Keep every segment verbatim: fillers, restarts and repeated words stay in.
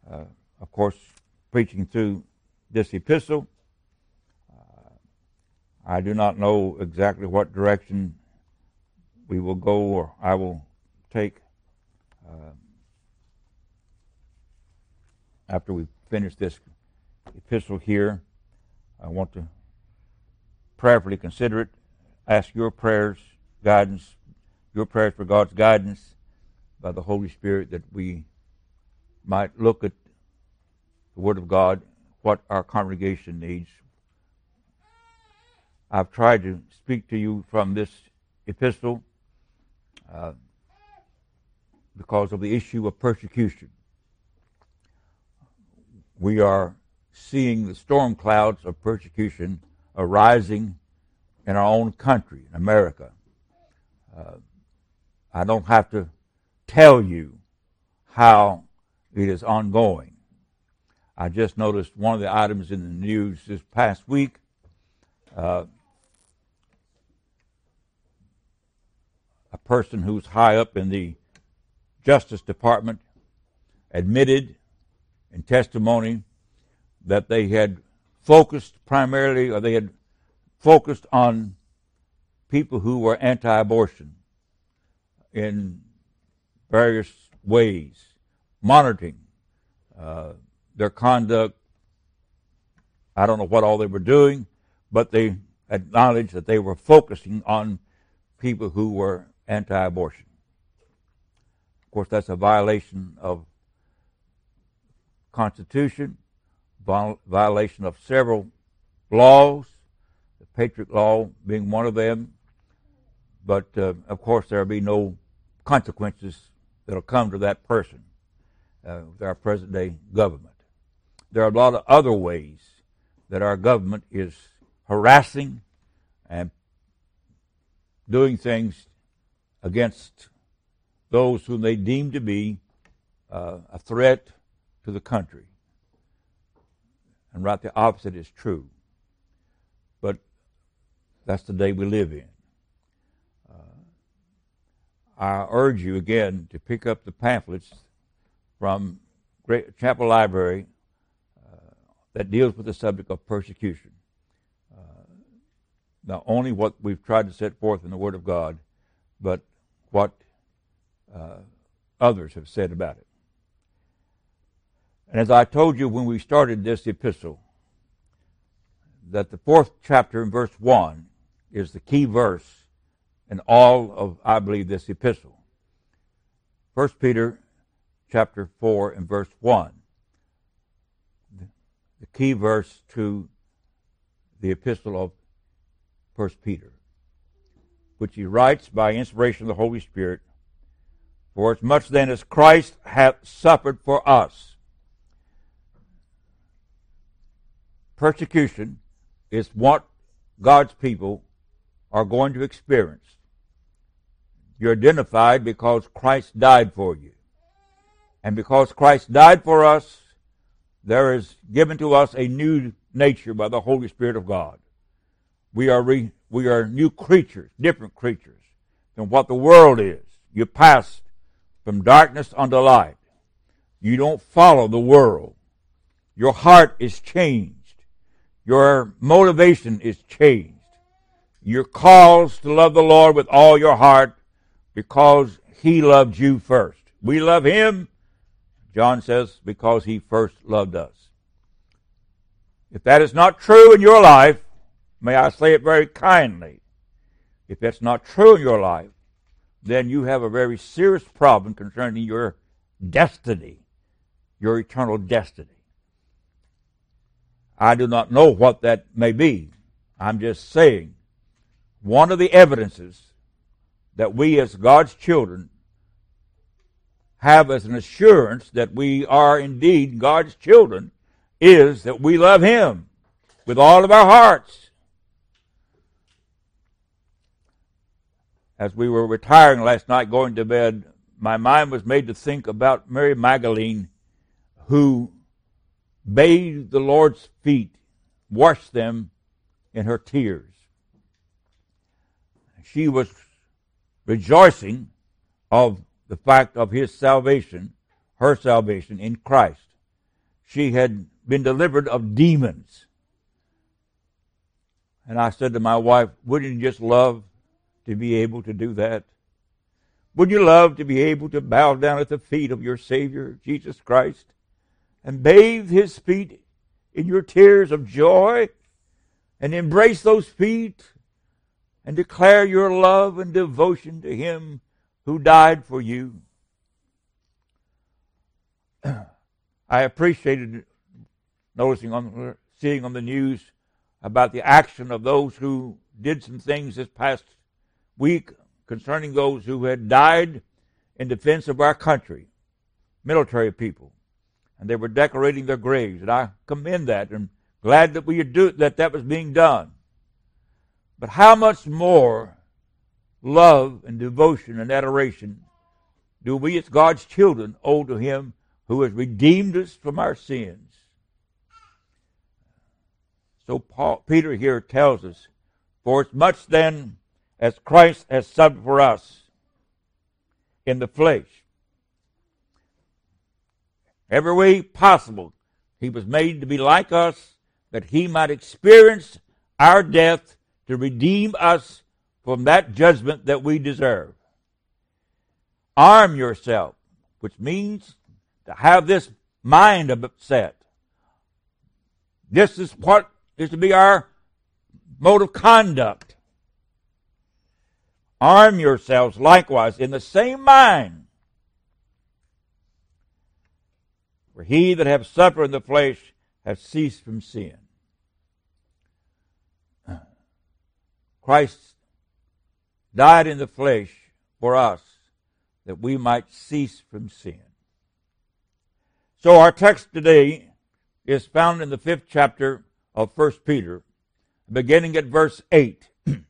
uh, of course, preaching through this epistle. Uh, I do not know exactly what direction we will go or I will take uh, after we finish this epistle here. I want to prayerfully consider it, ask your prayers, guidance, your prayers for God's guidance by the Holy Spirit, that we might look at the Word of God, what our congregation needs. I've tried to speak to you from this epistle uh, because of the issue of persecution. We are seeing the storm clouds of persecution arising in our own country, in America. Uh, I don't have to tell you how it is ongoing. I just noticed one of the items in the news this past week. Uh, a person who's high up in the Justice Department admitted in testimony that they had focused primarily, or they had focused on people who were anti-abortion in various ways, monitoring uh, their conduct. I don't know what all they were doing, but they acknowledged that they were focusing on people who were anti-abortion. Of course, that's a violation of Constitution, violation of several laws, the Patriot Law being one of them. But, uh, of course, there will be no consequences that will come to that person uh, with our present-day government. There are a lot of other ways that our government is harassing and doing things against those whom they deem to be uh, a threat to the country. And right the opposite is true. But that's the day we live in. Uh, I urge you again to pick up the pamphlets from Great Chapel Library uh, that deals with the subject of persecution. Uh, not only what we've tried to set forth in the Word of God, but what uh, others have said about it. And as I told you when we started this epistle, that the fourth chapter in verse one is the key verse in all of, I believe, this epistle. First Peter chapter four and verse one, the key verse to the epistle of First Peter, which he writes by inspiration of the Holy Spirit, "For as much then as Christ hath suffered for us." Persecution is what God's people are going to experience. You're identified because Christ died for you. And because Christ died for us, there is given to us a new nature by the Holy Spirit of God. We are re, we are new creatures, different creatures than what the world is. You pass from darkness unto light. You don't follow the world. Your heart is changed. Your motivation is changed. You're called to love the Lord with all your heart because He loved you first. We love Him, John says, because He first loved us. If that is not true in your life, may I say it very kindly, if that's not true in your life, then you have a very serious problem concerning your destiny, your eternal destiny. I do not know what that may be. I'm just saying one of the evidences that we as God's children have as an assurance that we are indeed God's children is that we love Him with all of our hearts. As we were retiring last night, going to bed, my mind was made to think about Mary Magdalene, who bathed the Lord's feet, washed them in her tears. She was rejoicing of the fact of His salvation, her salvation in Christ. she had been delivered of demons. And I said to my wife, wouldn't you just love to be able to do that? Wouldn't you love to be able to bow down at the feet of your Savior, Jesus Christ, and bathe His feet in your tears of joy, and embrace those feet, and declare your love and devotion to Him who died for you? I appreciated noticing on, seeing on the news about the action of those who did some things this past week concerning those who had died in defense of our country, military people, and they were decorating their graves, and I commend that and glad that we do that that was being done. But how much more love and devotion and adoration do we as God's children owe to Him who has redeemed us from our sins? So Paul, Peter here tells us, for as much then as Christ has suffered for us in the flesh, every way possible, He was made to be like us, that He might experience our death to redeem us from that judgment that we deserve. Arm yourself, which means to have this mind upset. This is what is to be our mode of conduct. Arm yourselves likewise in the same mind. For he that hath suffered in the flesh hath ceased from sin. Christ died in the flesh for us, that we might cease from sin. So our text today is found in the fifth chapter of First Peter, beginning at verse eight.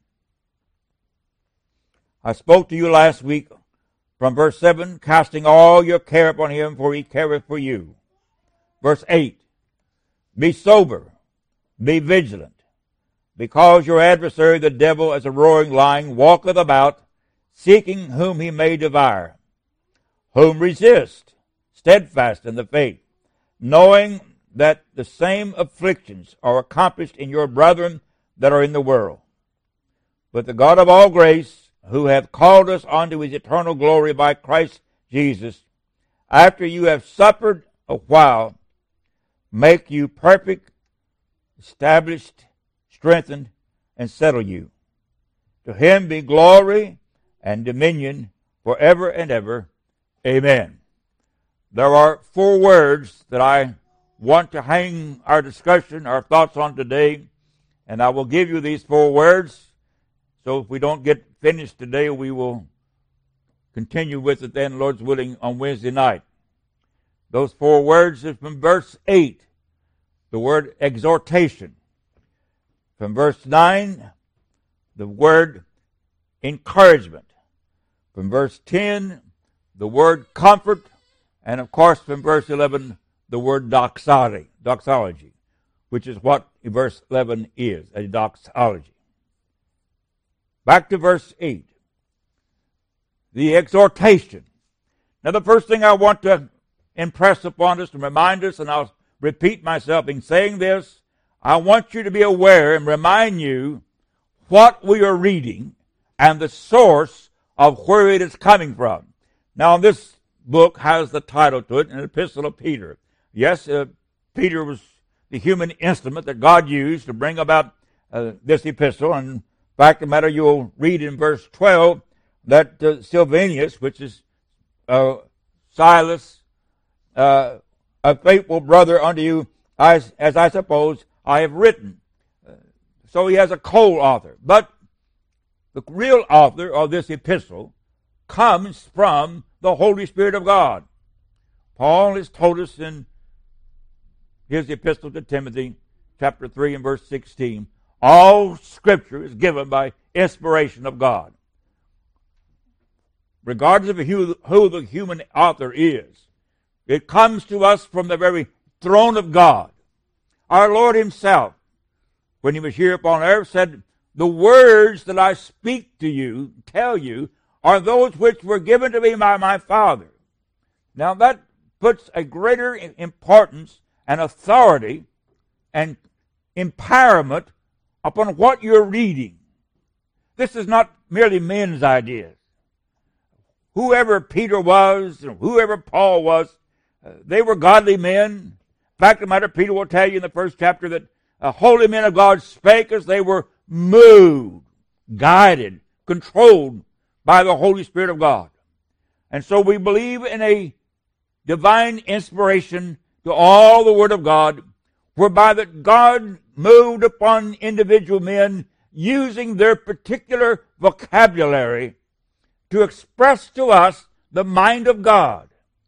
I spoke to you last week from verse seven, casting all your care upon Him, for He careth for you. Verse eight, be sober, be vigilant, because your adversary the devil, as a roaring lion, walketh about, seeking whom he may devour. Whom resist, steadfast in the faith, knowing that the same afflictions are accomplished in your brethren that are in the world. But the God of all grace, who hath called us unto His eternal glory by Christ Jesus, after you have suffered a while, make you perfect, established, strengthened, and settle you. To Him be glory and dominion forever and ever. Amen. There are four words that I want to hang our discussion, our thoughts on today, and I will give you these four words. So if we don't get finished today, we will continue with it then, Lord's willing, on Wednesday night. Those four words are from verse eight, the word exhortation. From verse nine, the word encouragement. From verse ten, the word comfort. And of course, from verse eleven, the word doxology, doxology, which is what verse eleven is, a doxology. Back to verse eight. The exhortation. Now the first thing I want to impress upon us and remind us, and I'll repeat myself in saying this, I want you to be aware and remind you what we are reading and the source of where it is coming from. Now this book has the title to it, an epistle of Peter. Yes, uh, Peter was the human instrument that God used to bring about uh, this epistle. And in fact, the matter you'll read in verse twelve that uh, Silvanus, which is uh, Silas, uh, a faithful brother unto you, as, as I suppose I have written. Uh, so he has a co-author. But the real author of this epistle comes from the Holy Spirit of God. Paul has told us in his epistle to Timothy, chapter three and verse sixteen, all Scripture is given by inspiration of God. Regardless of who, who the human author is, it comes to us from the very throne of God. Our Lord Himself, when He was here upon earth, said, the words that I speak to you, tell you, are those which were given to me by my Father. Now that puts a greater importance and authority and empowerment upon what you're reading. This is not merely men's ideas. Whoever Peter was, and whoever Paul was, uh, they were godly men. In fact, the matter, Peter will tell you in the first chapter that uh, holy men of God spake as they were moved, guided, controlled by the Holy Spirit of God. And so we believe in a divine inspiration to all the Word of God, whereby that God moved upon individual men using their particular vocabulary to express to us the mind of God.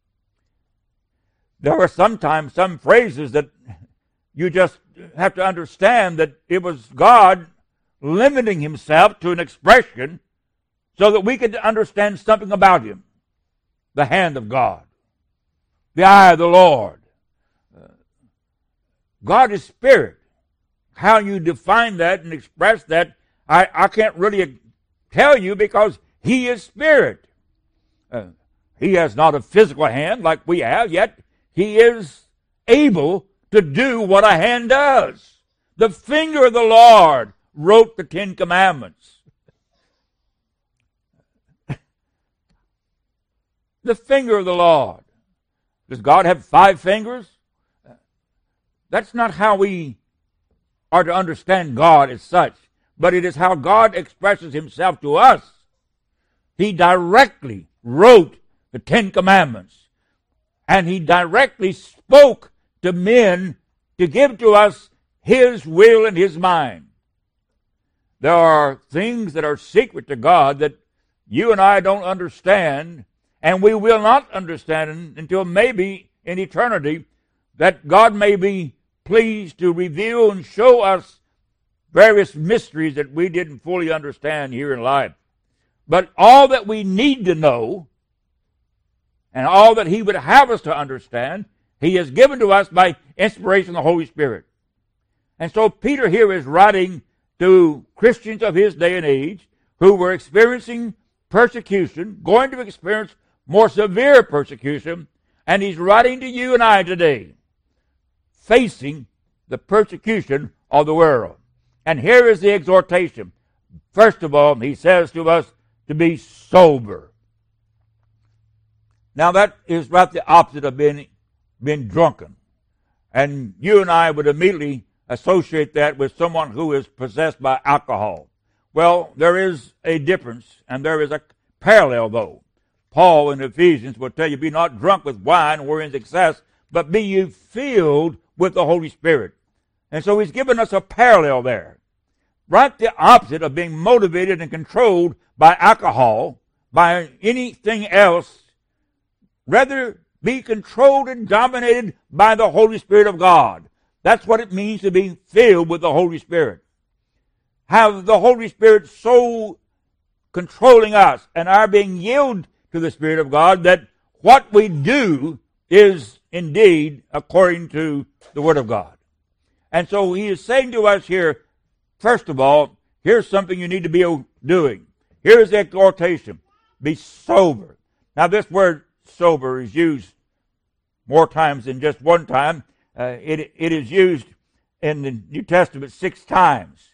There are sometimes some phrases that you just have to understand that it was God limiting himself to an expression so that we could understand something about him. The hand of God, the eye of the Lord. Uh, God is spirit. How you define that and express that, I, I can't really tell you, because he is spirit. Uh, he has not a physical hand like we have, yet he is able to do what a hand does. The finger of the Lord wrote the Ten Commandments. The finger of the Lord. Does God have five fingers? That's not how we are to understand God as such, but it is how God expresses himself to us. He directly wrote the Ten Commandments, and he directly spoke to men to give to us his will and his mind. There are things that are secret to God that you and I don't understand, and we will not understand until maybe in eternity, that God may be pleased to reveal and show us various mysteries that we didn't fully understand here in life. But all that we need to know, and all that he would have us to understand, he has given to us by inspiration of the Holy Spirit. And so Peter here is writing to Christians of his day and age who were experiencing persecution, going to experience more severe persecution, and he's writing to you and I today, facing the persecution of the world. And here is the exhortation. First of all, he says to us to be sober. Now that is right the opposite of being, being drunken. And you and I would immediately associate that with someone who is possessed by alcohol. Well, there is a difference, and there is a parallel though. Paul in Ephesians will tell you, be not drunk with wine wherein is excess, but be you filled with the Holy Spirit. And so he's given us a parallel there. Right the opposite of being motivated and controlled by alcohol, by anything else. Rather be controlled and dominated by the Holy Spirit of God. That's what it means to be filled with the Holy Spirit. Have the Holy Spirit so controlling us and our being yielded to the Spirit of God that what we do is indeed according to the Word of God. And so he is saying to us here, first of all, here's something you need to be doing. Here's the exhortation. Be sober. Now this word sober is used more times than just one time. Uh, it, it is used in the New Testament six times.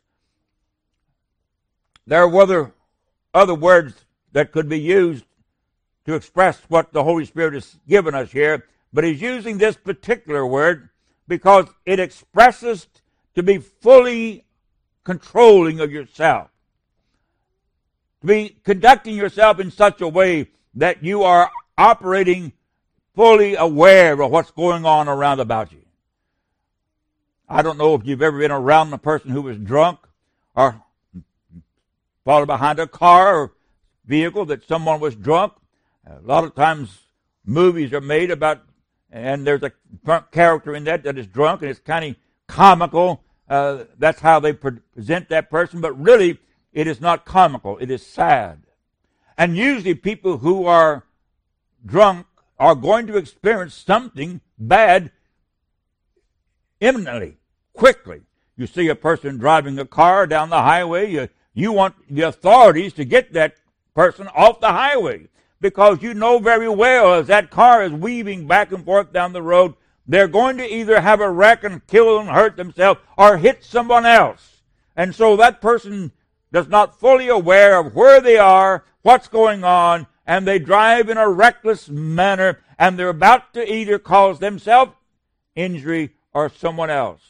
There are other, other words that could be used to express what the Holy Spirit has given us here, but he's using this particular word because it expresses to be fully controlling of yourself, to be conducting yourself in such a way that you are operating fully aware of what's going on around about you. I don't know if you've ever been around a person who was drunk or followed behind a car or vehicle that someone was drunk. A lot of times movies are made about, and there's a character in that that is drunk, and it's kind of comical. Uh, that's how they present that person, but really it is not comical. It is sad. And usually people who are drunk are going to experience something bad imminently, quickly. You see a person driving a car down the highway, you, you want the authorities to get that person off the highway, because you know very well as that car is weaving back and forth down the road, they're going to either have a wreck and kill and hurt themselves or hit someone else. And so that person is not fully aware of where they are, what's going on, and they drive in a reckless manner, and they're about to either cause themselves injury or someone else.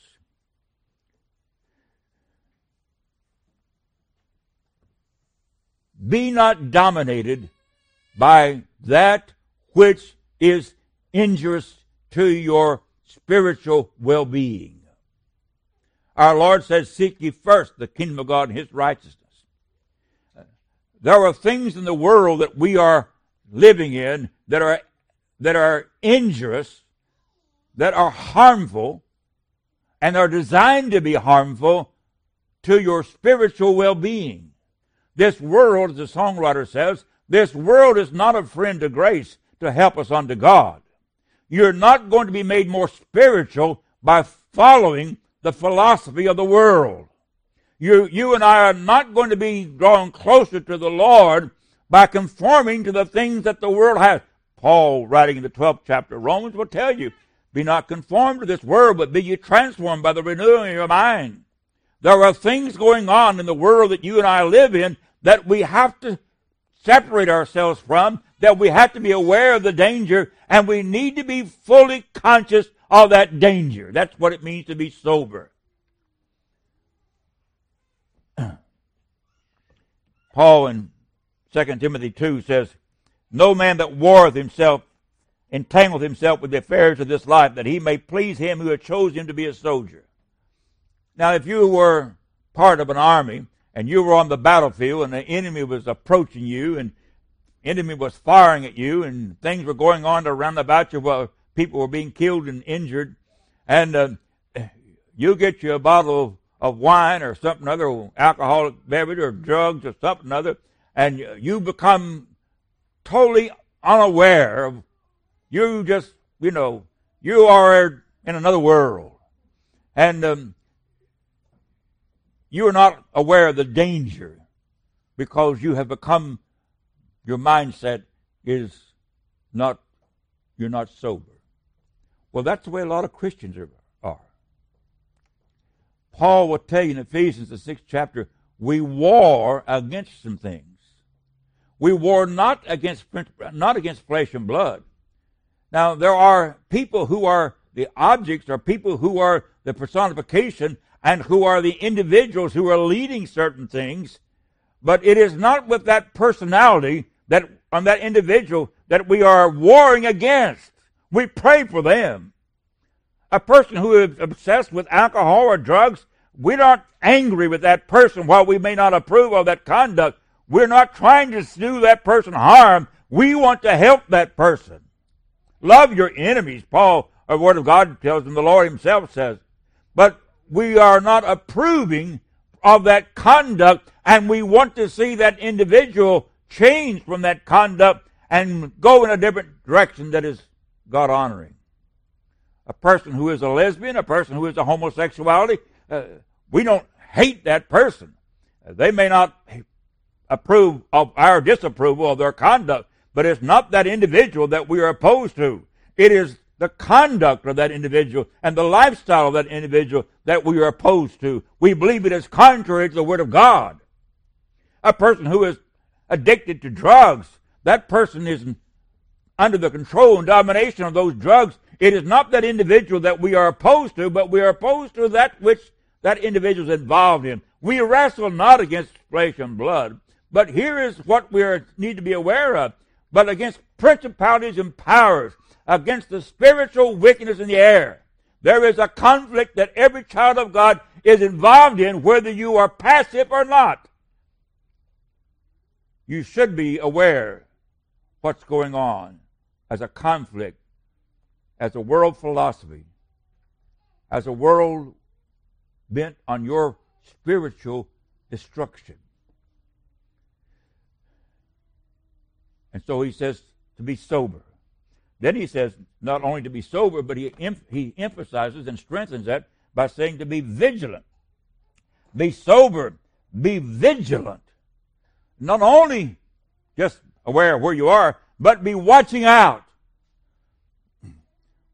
Be not dominated by that which is injurious to your spiritual well-being. Our Lord says, seek ye first the kingdom of God and his righteousness. There are things in the world that we are living in that are, that are injurious, that are harmful, and are designed to be harmful to your spiritual well-being. This world, as the songwriter says, this world is not a friend to grace to help us unto God. You're not going to be made more spiritual by following the philosophy of the world. You, you and I are not going to be drawn closer to the Lord by conforming to the things that the world has. Paul, writing in the twelfth chapter of Romans, will tell you, be not conformed to this world, but be ye transformed by the renewing of your mind. There are things going on in the world that you and I live in that we have to separate ourselves from, that we have to be aware of the danger, and we need to be fully conscious of that danger. That's what it means to be sober. Paul in Second Timothy two says, no man that warreth himself entangleth himself with the affairs of this life, that he may please him who hath chosen him to be a soldier. Now, if you were part of an army, and you were on the battlefield, and the enemy was approaching you, and enemy was firing at you, and things were going on around about you while people were being killed and injured, and uh, you get you a bottle of, of wine or something other, or alcoholic beverage or drugs or something other, and you become totally unaware of, you just, you know, you are in another world. And um, you are not aware of the danger because you have become, your mindset is not, you're not sober. Well, that's the way a lot of Christians are. are. Paul will tell you in Ephesians, the sixth chapter, we war against some things. We war not against, not against flesh and blood. Now, there are people who are the objects, or people who are the personification, and who are the individuals who are leading certain things, but it is not with that personality that on that individual that we are warring against. We pray for them. A person who is obsessed with alcohol or drugs, we're not angry with that person while we may not approve of that conduct. We're not trying to do that person harm. We want to help that person. Love your enemies, Paul, the Word of God tells them, the Lord himself says. But we are not approving of that conduct, and we want to see that individual change from that conduct and go in a different direction that is God-honoring. A person who is a lesbian, a person who is a homosexuality, uh, we don't hate that person. Uh, they may not approve of our disapproval of their conduct, but it's not that individual that we are opposed to. It is the conduct of that individual and the lifestyle of that individual that we are opposed to. We believe it is contrary to the Word of God. A person who is addicted to drugs, that person is under the control and domination of those drugs. It is not that individual that we are opposed to, but we are opposed to that which that individual is involved in. We wrestle not against flesh and blood, but here is what we are, need to be aware of, but against principalities and powers, against the spiritual wickedness in the air. There is a conflict that every child of God is involved in, whether you are passive or not. You should be aware what's going on as a conflict, as a world philosophy, as a world bent on your spiritual destruction. And so he says to be sober. Then he says not only to be sober, but he, em- he emphasizes and strengthens that by saying to be vigilant. Be sober, be vigilant. Not only just aware of where you are, but be watching out.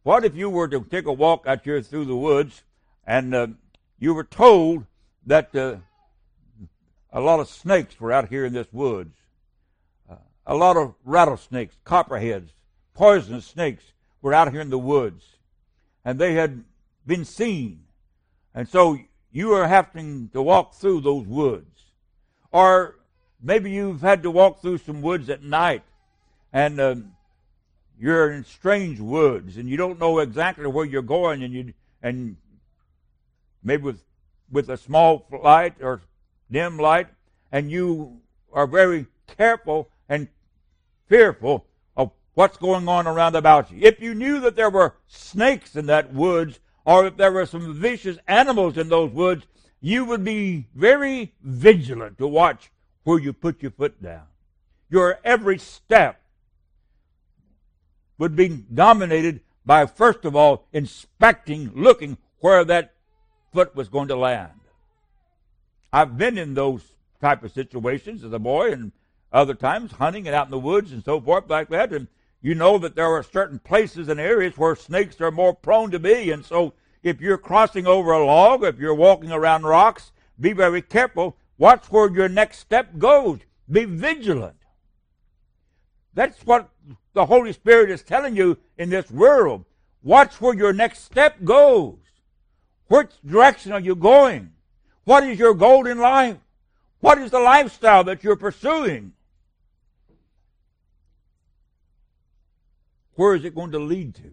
what if you were to take a walk out here through the woods and uh, you were told that uh, a lot of snakes were out here in this woods. Uh, a lot of rattlesnakes, copperheads, poisonous snakes were out here in the woods. And they had been seen. And so you are having to walk through those woods. Or maybe you've had to walk through some woods at night. And um, you're in strange woods. And you don't know exactly where you're going. And you and maybe with, with a small light or dim light. And you are very careful and fearful of what's going on around about you. If you knew that there were snakes in that woods, or if there were some vicious animals in those woods, you would be very vigilant to watch where you put your foot down. Your every step would be dominated by, first of all, inspecting, looking where that foot was going to land. I've been in those type of situations as a boy, and other times hunting and out in the woods and so forth like that, and you know that there are certain places and areas where snakes are more prone to be, and so if you're crossing over a log, if you're walking around rocks, be very careful. Watch where your next step goes. Be vigilant. That's what the Holy Spirit is telling you in this world. Watch where your next step goes. Which direction are you going? What is your goal in life? What is the lifestyle that you're pursuing? Where is it going to lead to?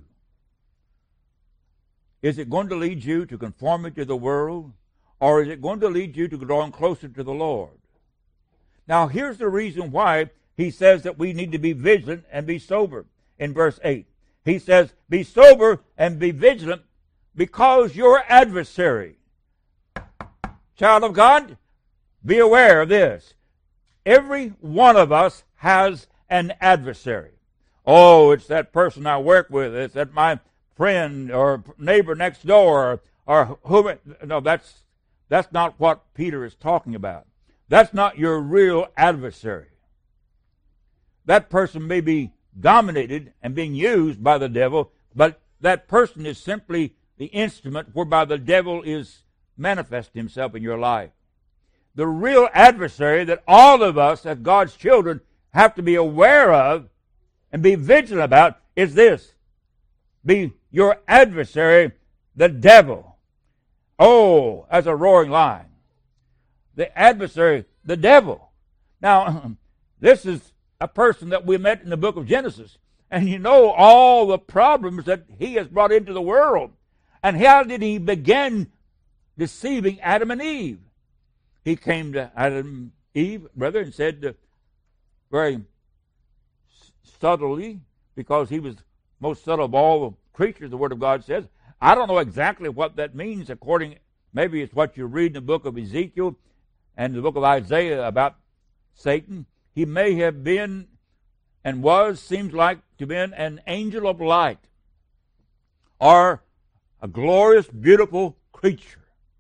Is it going to lead you to conformity to the world? Or is it going to lead you to drawing closer to the Lord? Now, here's the reason why he says that we need to be vigilant and be sober. In verse eight, he says, be sober and be vigilant because your adversary. Child of God, be aware of this. Every one of us has an adversary. Oh, it's that person I work with. It's that my friend or neighbor next door, or, or whoever. No, that's that's not what Peter is talking about. That's not your real adversary. That person may be dominated and being used by the devil, but that person is simply the instrument whereby the devil is manifesting himself in your life. The real adversary that all of us as God's children have to be aware of and be vigilant about is this. Be your adversary, the devil. Oh, as a roaring lion. The adversary, the devil. Now, this is a person that we met in the book of Genesis. And you know all the problems that he has brought into the world. And how did he begin deceiving Adam and Eve? He came to Adam and Eve, brother, and said uh, very subtly, because he was most subtle of all the creatures, the Word of God says. I don't know exactly what that means, according, maybe it's what you read in the book of Ezekiel and the book of Isaiah about Satan. He may have been and was, seems like to have been an angel of light, or a glorious, beautiful creature.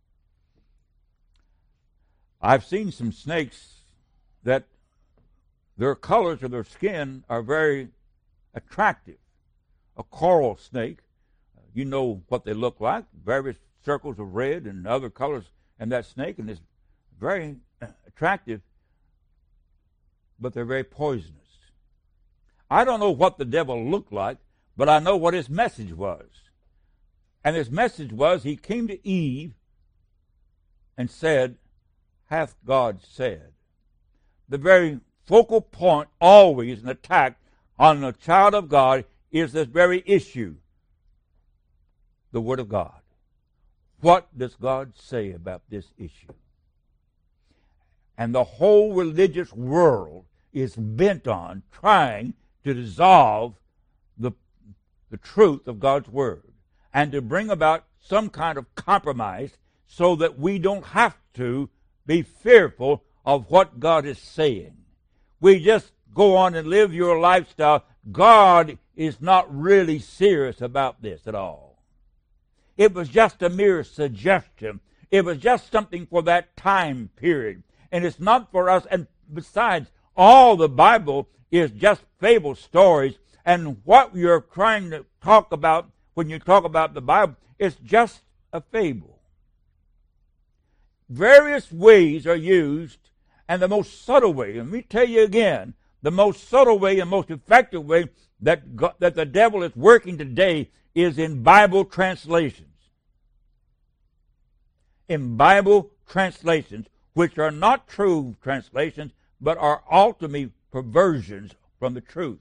I've seen some snakes that their colors of their skin are very attractive. A coral snake, you know what they look like, various circles of red and other colors in that snake, and it's very attractive, but they're very poisonous. I don't know what the devil looked like, but I know what his message was. And his message was, he came to Eve and said, hath God said. The very focal point always in attack on the child of God is this very issue, the Word of God. What does God say about this issue? And the whole religious world is bent on trying to dissolve the, the truth of God's Word and to bring about some kind of compromise so that we don't have to be fearful of what God is saying. We just go on and live your lifestyle. God is not really serious about this at all. It was just a mere suggestion. It was just something for that time period. And it's not for us. And besides, all the Bible is just fable stories. And what you're trying to talk about when you talk about the Bible, it's just a fable. Various ways are used, and the most subtle way, and let me tell you again, the most subtle way and most effective way that God, that the devil is working today is in Bible translations. In Bible translations, which are not true translations, but are ultimately perversions from the truth.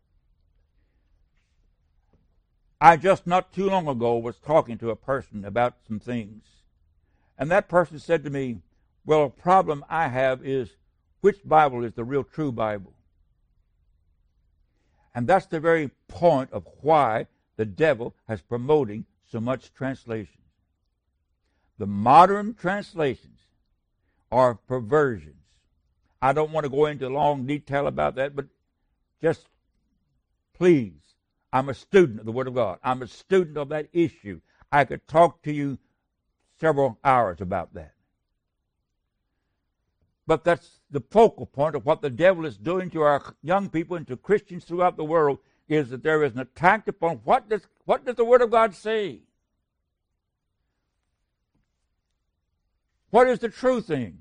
I just not too long ago was talking to a person about some things, and that person said to me, well, a problem I have is which Bible is the real true Bible? And that's the very point of why the devil has promoting so much translation. The modern translations are perversions. I don't want to go into long detail about that, but just please, I'm a student of the Word of God. I'm a student of that issue. I could talk to you several hours about that. But that's the focal point of what the devil is doing to our young people and to Christians throughout the world, is that there is an attack upon what does, what does the Word of God say? What is the true thing?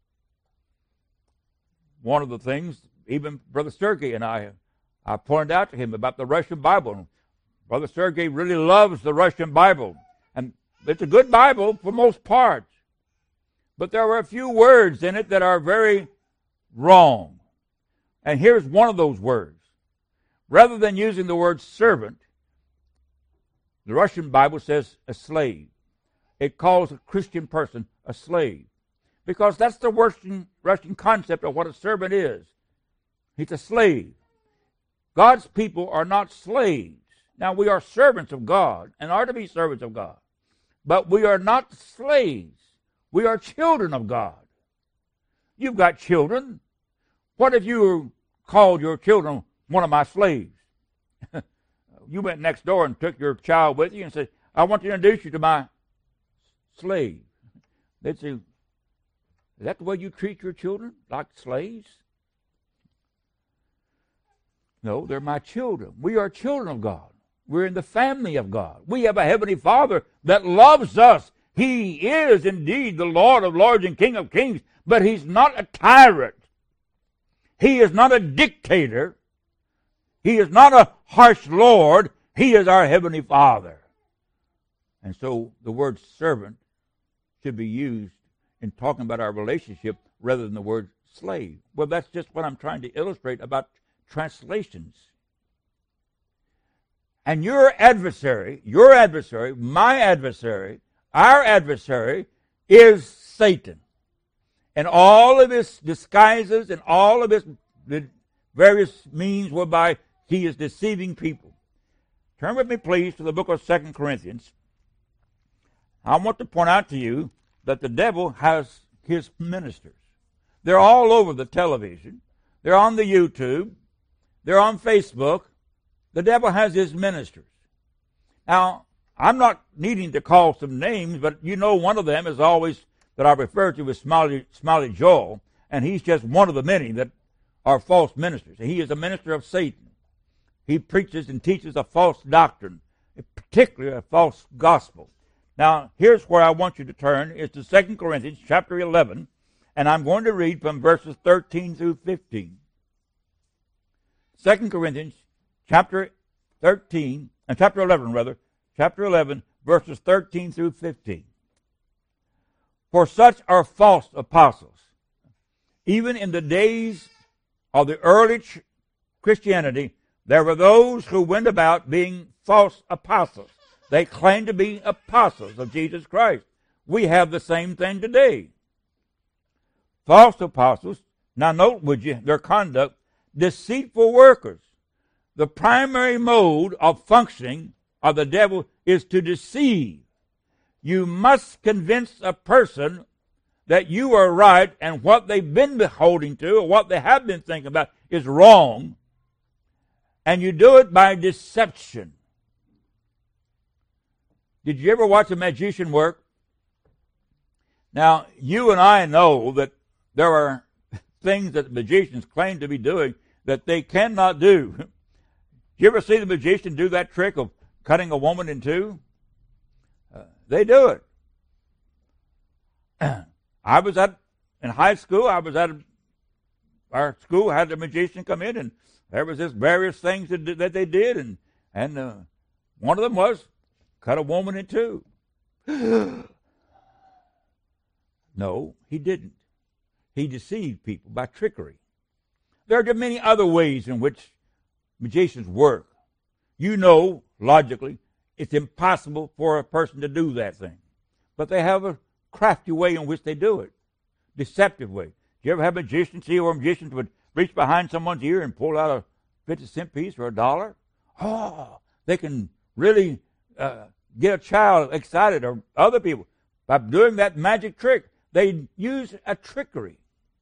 One of the things, even Brother Sergei and I, I pointed out to him about the Russian Bible. Brother Sergei really loves the Russian Bible. And it's a good Bible for most parts. But there are a few words in it that are very wrong. And here's one of those words. Rather than using the word servant, the Russian Bible says a slave. It calls a Christian person a slave. Because that's the Russian, Russian concept of what a servant is. He's a slave. God's people are not slaves. Now, we are servants of God and are to be servants of God. But we are not slaves. We are children of God. You've got children. What if you called your children one of my slaves? You went next door and took your child with you and said, I want to introduce you to my slave. They'd say, is that the way you treat your children? Like slaves? No, they're my children. We are children of God. We're in the family of God. We have a Heavenly Father that loves us. He is indeed the Lord of lords and King of kings, but He's not a tyrant. He is not a dictator. He is not a harsh Lord. He is our Heavenly Father. And so the word servant should be used in talking about our relationship rather than the word slave. Well, that's just what I'm trying to illustrate about translations. And your adversary, your adversary, my adversary, our adversary is Satan. And all of his disguises and all of his the various means whereby he is deceiving people. Turn with me, please, to the book of Second Corinthians. I want to point out to you that the devil has his ministers. They're all over the television. They're on the YouTube. They're on Facebook. The devil has his ministers. Now, I'm not needing to call some names, but you know one of them is always that I refer to as Smiley, Smiley Joel, and he's just one of the many that are false ministers. He is a minister of Satan. He preaches and teaches a false doctrine, particularly a false gospel. Now, here's where I want you to turn. It's to Second Corinthians chapter eleven, and I'm going to read from verses thirteen through fifteen. Second Corinthians chapter thirteen, and chapter eleven, rather, chapter eleven, verses thirteen through fifteen. For such are false apostles. Even in the days of the early ch- Christianity, there were those who went about being false apostles. They claimed to be apostles of Jesus Christ. We have the same thing today. False apostles, now note, would you, their conduct, deceitful workers. The primary mode of functioning of the devil is to deceive. You must convince a person that you are right and what they've been beholding to or what they have been thinking about is wrong. And you do it by deception. Did you ever watch a magician work? Now, you and I know that there are things that magicians claim to be doing that they cannot do. You ever see the magician do that trick of cutting a woman in two. Uh, they do it. I was at, in high school, I was at, a, our school had a magician come in, and there was this various things that, that they did, and, and uh, one of them was cut a woman in two. No, he didn't. He deceived people by trickery. There are many other ways in which magicians work. You know, logically, it's impossible for a person to do that thing. But they have a crafty way in which they do it. Deceptive way. Do you ever have a magician see where magicians would reach behind someone's ear and pull out a fifty cent piece or a dollar? Oh, they can really uh, get a child excited or other people by doing that magic trick. They use a trickery.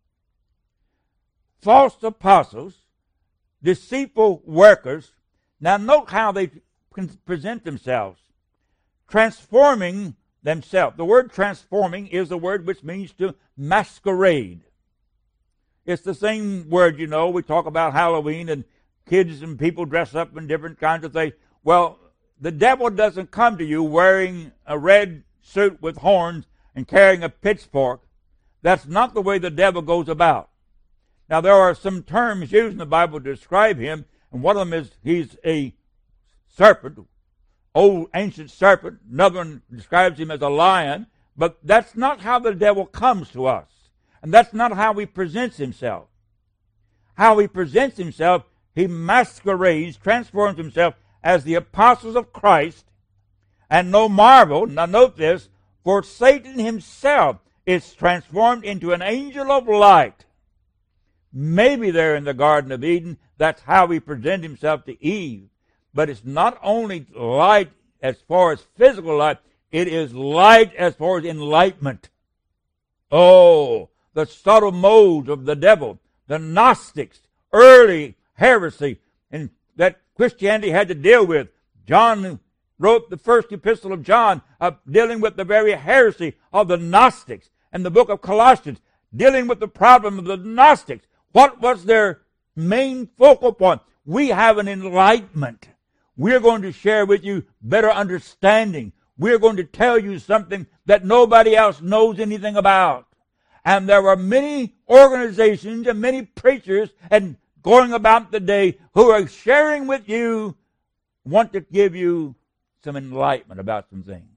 False apostles, deceitful workers. Now note how they present themselves. Transforming themselves. The word transforming is the word which means to masquerade. It's the same word, you know. We talk about Halloween and kids and people dress up in different kinds of things. Well, the devil doesn't come to you wearing a red suit with horns and carrying a pitchfork. That's not the way the devil goes about. Now, there are some terms used in the Bible to describe him, and one of them is he's a serpent, old ancient serpent. Another one describes him as a lion, but that's not how the devil comes to us, and that's not how he presents himself. How he presents himself, he masquerades, transforms himself as the apostles of Christ, and no marvel, now note this, for Satan himself is transformed into an angel of light. Maybe there in the Garden of Eden, that's how he presented himself to Eve. But it's not only light as far as physical light, it is light as far as enlightenment. Oh, the subtle modes of the devil, the Gnostics, early heresy, and that Christianity had to deal with. John wrote the first epistle of John uh, dealing with the very heresy of the Gnostics, and the book of Colossians dealing with the problem of the Gnostics. What was their main focal point? We have an enlightenment. We're going to share with you better understanding. We're going to tell you something that nobody else knows anything about. And there are many organizations and many preachers and going about today who are sharing with you, want to give you some enlightenment about some things.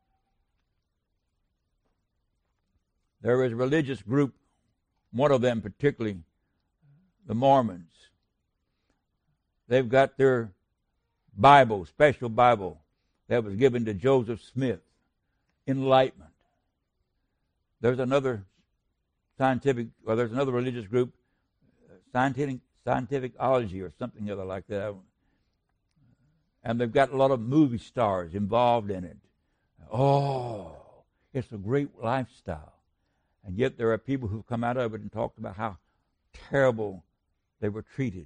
There is a religious group, one of them particularly, the Mormons. They've got their Bible, special Bible, that was given to Joseph Smith, Enlightenment. There's another scientific, or there's another religious group, scientific, scientificology or something other like that. And they've got a lot of movie stars involved in it. Oh, it's a great lifestyle. And yet there are people who've come out of it and talked about how terrible they were treated.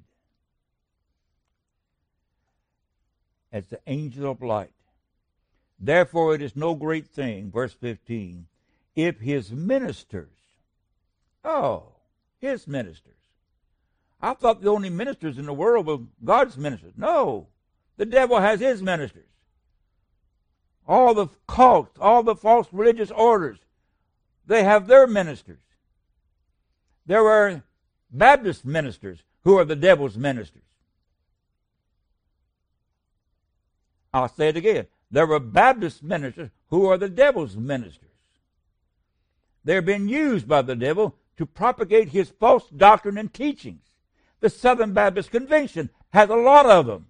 As the angel of light. Therefore it is no great thing, verse fifteen, if his ministers, oh, his ministers. I thought the only ministers in the world were God's ministers. No, the devil has his ministers. All the cults, all the false religious orders, they have their ministers. There are Baptist ministers who are the devil's ministers. I'll say it again. There were Baptist ministers who are the devil's ministers. They're being used by the devil to propagate his false doctrine and teachings. The Southern Baptist Convention has a lot of them.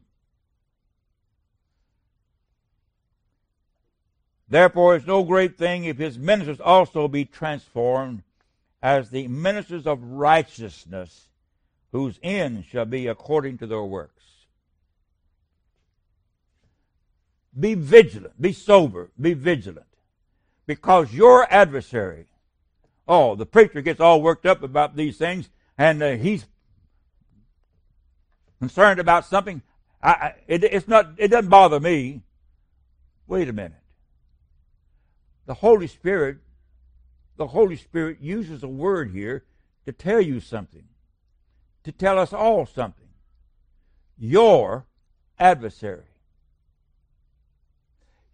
Therefore, it's no great thing if his ministers also be transformed as the ministers of righteousness, whose end shall be according to their works. Be vigilant, be sober, be vigilant, because your adversary, oh, the preacher gets all worked up about these things, and uh, he's concerned about something. I, I, it, it's not. It doesn't bother me. Wait a minute. The Holy Spirit, the Holy Spirit uses a word here to tell you something, to tell us all something. Your adversary.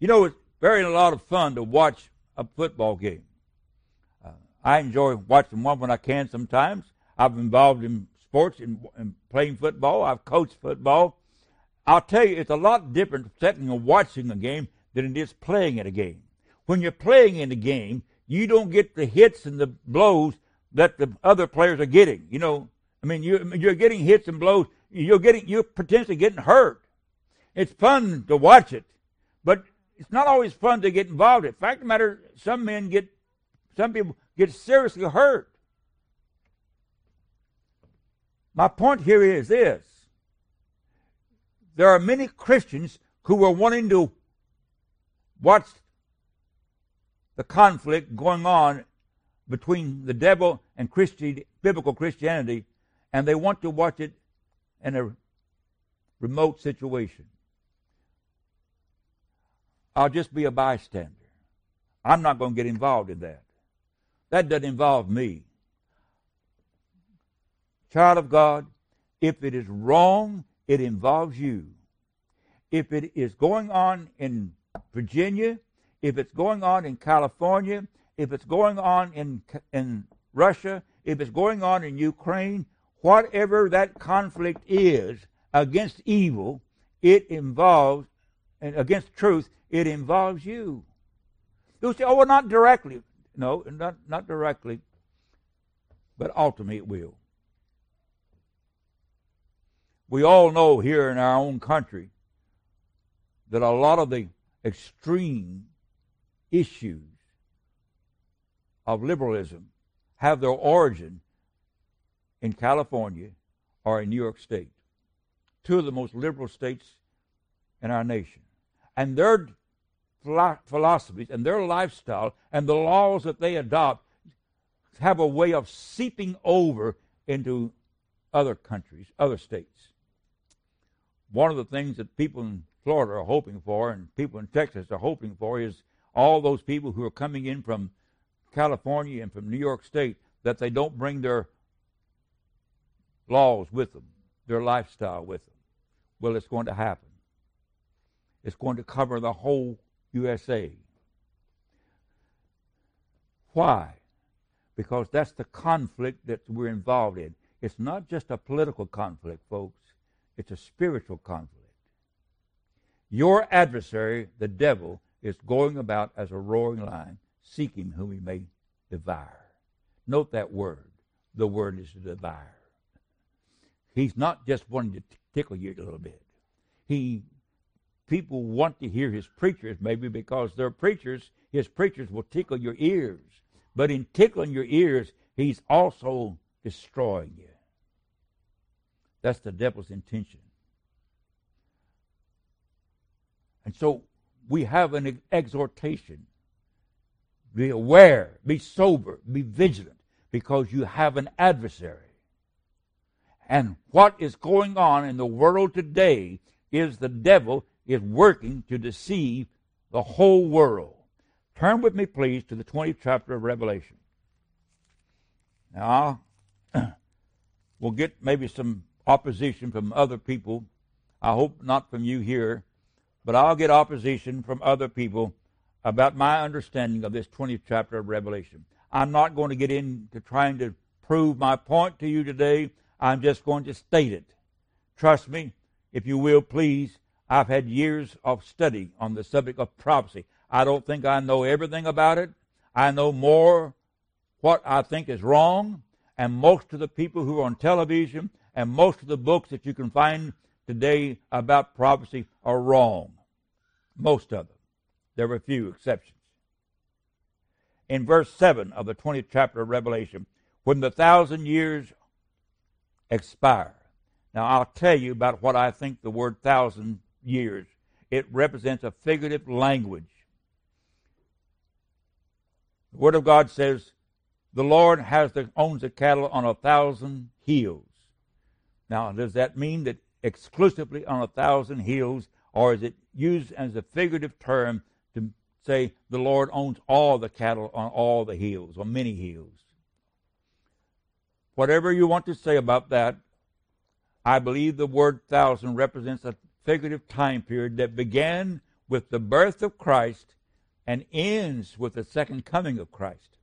You know, it's very a lot of fun to watch a football game. Uh, I enjoy watching one when I can sometimes. I've been involved in sports and, and playing football. I've coached football. I'll tell you, it's a lot different sitting and watching a game than it is playing in a game. When you're playing in a game, you don't get the hits and the blows that the other players are getting. You know, I mean, you, you're getting hits and blows. You're getting, you're potentially getting hurt. It's fun to watch it, but it's not always fun to get involved in. The fact of the matter, some men get, some people get seriously hurt. My point here is this. There are many Christians who are wanting to watch the conflict going on between the devil and Christi- biblical Christianity, and they want to watch it in a remote situation. I'll just be a bystander. I'm not going to get involved in that. That doesn't involve me. Child of God, if it is wrong, it involves you. If it is going on in Virginia, if it's going on in California, if it's going on in, in Russia, if it's going on in Ukraine, whatever that conflict is against evil, it involves, and against truth, it involves you. You'll say, oh, well, not directly. No, not, not directly, but ultimately it will. We all know here in our own country that a lot of the extreme issues of liberalism have their origin in California or in New York State, two of the most liberal states in our nation. And their philosophies and their lifestyle and the laws that they adopt have a way of seeping over into other countries, other states. One of the things that people in Florida are hoping for and people in Texas are hoping for is all those people who are coming in from California and from New York State, that they don't bring their laws with them, their lifestyle with them. Well, it's going to happen. It's going to cover the whole U S A. Why? Because that's the conflict that we're involved in. It's not just a political conflict, folks. It's a spiritual conflict. Your adversary, the devil, is going about as a roaring lion, seeking whom he may devour. Note that word. The word is to devour. He's not just wanting to tickle you a little bit. He, people want to hear his preachers, maybe because they're preachers. His preachers will tickle your ears. But in tickling your ears, he's also destroying you. That's the devil's intention. And so we have an exhortation. Be aware, be sober, be vigilant, because you have an adversary. And what is going on in the world today is the devil is working to deceive the whole world. Turn with me, please, to the twentieth chapter of Revelation. Now, we'll get maybe some opposition from other people. I hope not from you here, but I'll get opposition from other people about my understanding of this twentieth chapter of Revelation. I'm not going to get into trying to prove my point to you today. I'm just going to state it. Trust me, if you will, please. I've had years of study on the subject of prophecy. I don't think I know everything about it. I know more what I think is wrong, and most of the people who are on television and most of the books that you can find today about prophecy are wrong. Most of them. There were a few exceptions. In verse seven of the twentieth chapter of Revelation, when the thousand years expire. Now, I'll tell you about what I think the word thousand years. It represents a figurative language. The Word of God says, the Lord has the, owns the cattle on a thousand hills. Now, does that mean that exclusively on a thousand hills, or is it used as a figurative term to say the Lord owns all the cattle on all the hills, or many hills? Whatever you want to say about that, I believe the word thousand represents a figurative time period that began with the birth of Christ and ends with the second coming of Christ.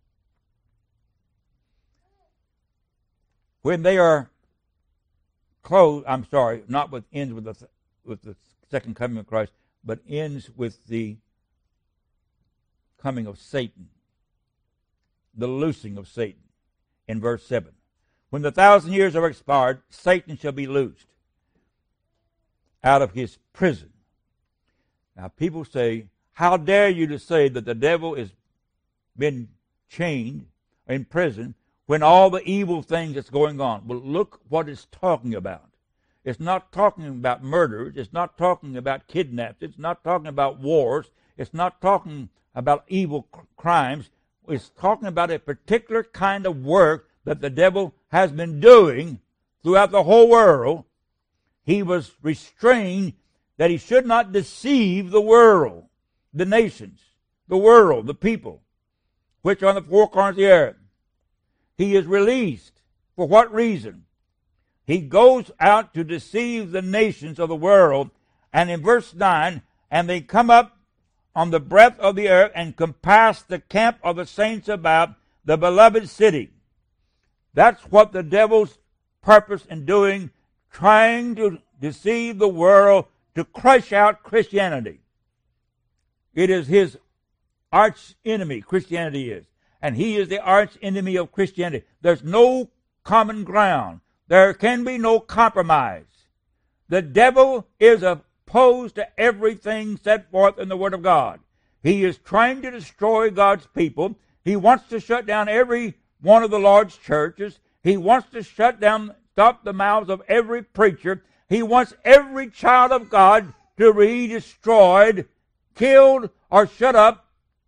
When they are closed, I'm sorry, not with ends with the with the second coming of Christ, but ends with the coming of Satan, the loosing of Satan in verse seven. When the thousand years are expired, Satan shall be loosed out of his prison. Now people say, how dare you to say that the devil has been chained in prison when all the evil things that's going on? Well, look what it's talking about. It's not talking about murders. It's not talking about kidnaps. It's not talking about wars. It's not talking about evil crimes. It's talking about a particular kind of work that the devil has been doing throughout the whole world. He was restrained that he should not deceive the world, the nations, the world, the people, which are on the four corners of the earth. He is released. For what reason? He goes out to deceive the nations of the world. And in verse nine, and they come up on the breadth of the earth and compass the camp of the saints about the beloved city. That's what the devil's purpose in doing, trying to deceive the world, to crush out Christianity. It is his arch enemy, Christianity is. And he is the arch enemy of Christianity. There's no common ground. There can be no compromise. The devil is opposed to everything set forth in the Word of God. He is trying to destroy God's people. He wants to shut down every one of the Lord's churches. He wants to shut down, stop the mouths of every preacher. He wants every child of God to be destroyed, killed, or shut up.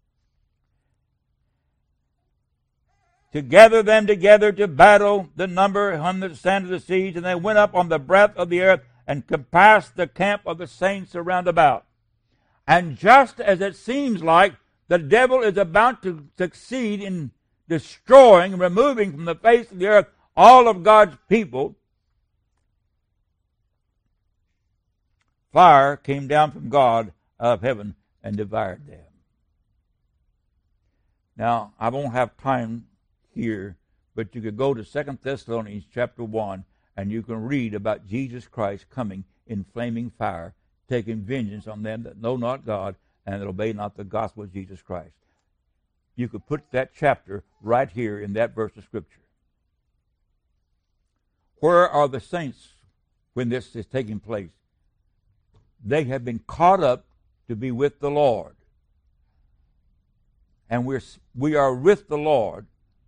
To gather them together to battle, the number on the sand of the seas, and they went up on the breadth of the earth and compassed the camp of the saints around about. And just as it seems like the devil is about to succeed in destroying, removing from the face of the earth all of God's people, fire came down from God out of heaven and devoured them. Now, I won't have time here, but you could go to Second Thessalonians chapter one, and you can read about Jesus Christ coming in flaming fire, taking vengeance on them that know not God and that obey not the gospel of Jesus Christ. You could put that chapter right here in that verse of Scripture. Where are the saints when this is taking place? They have been caught up to be with the Lord. And we're, we are with the Lord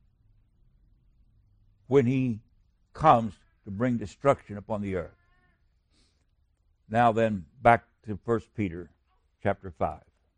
when he comes to bring destruction upon the earth. Now then, back to First Peter chapter five.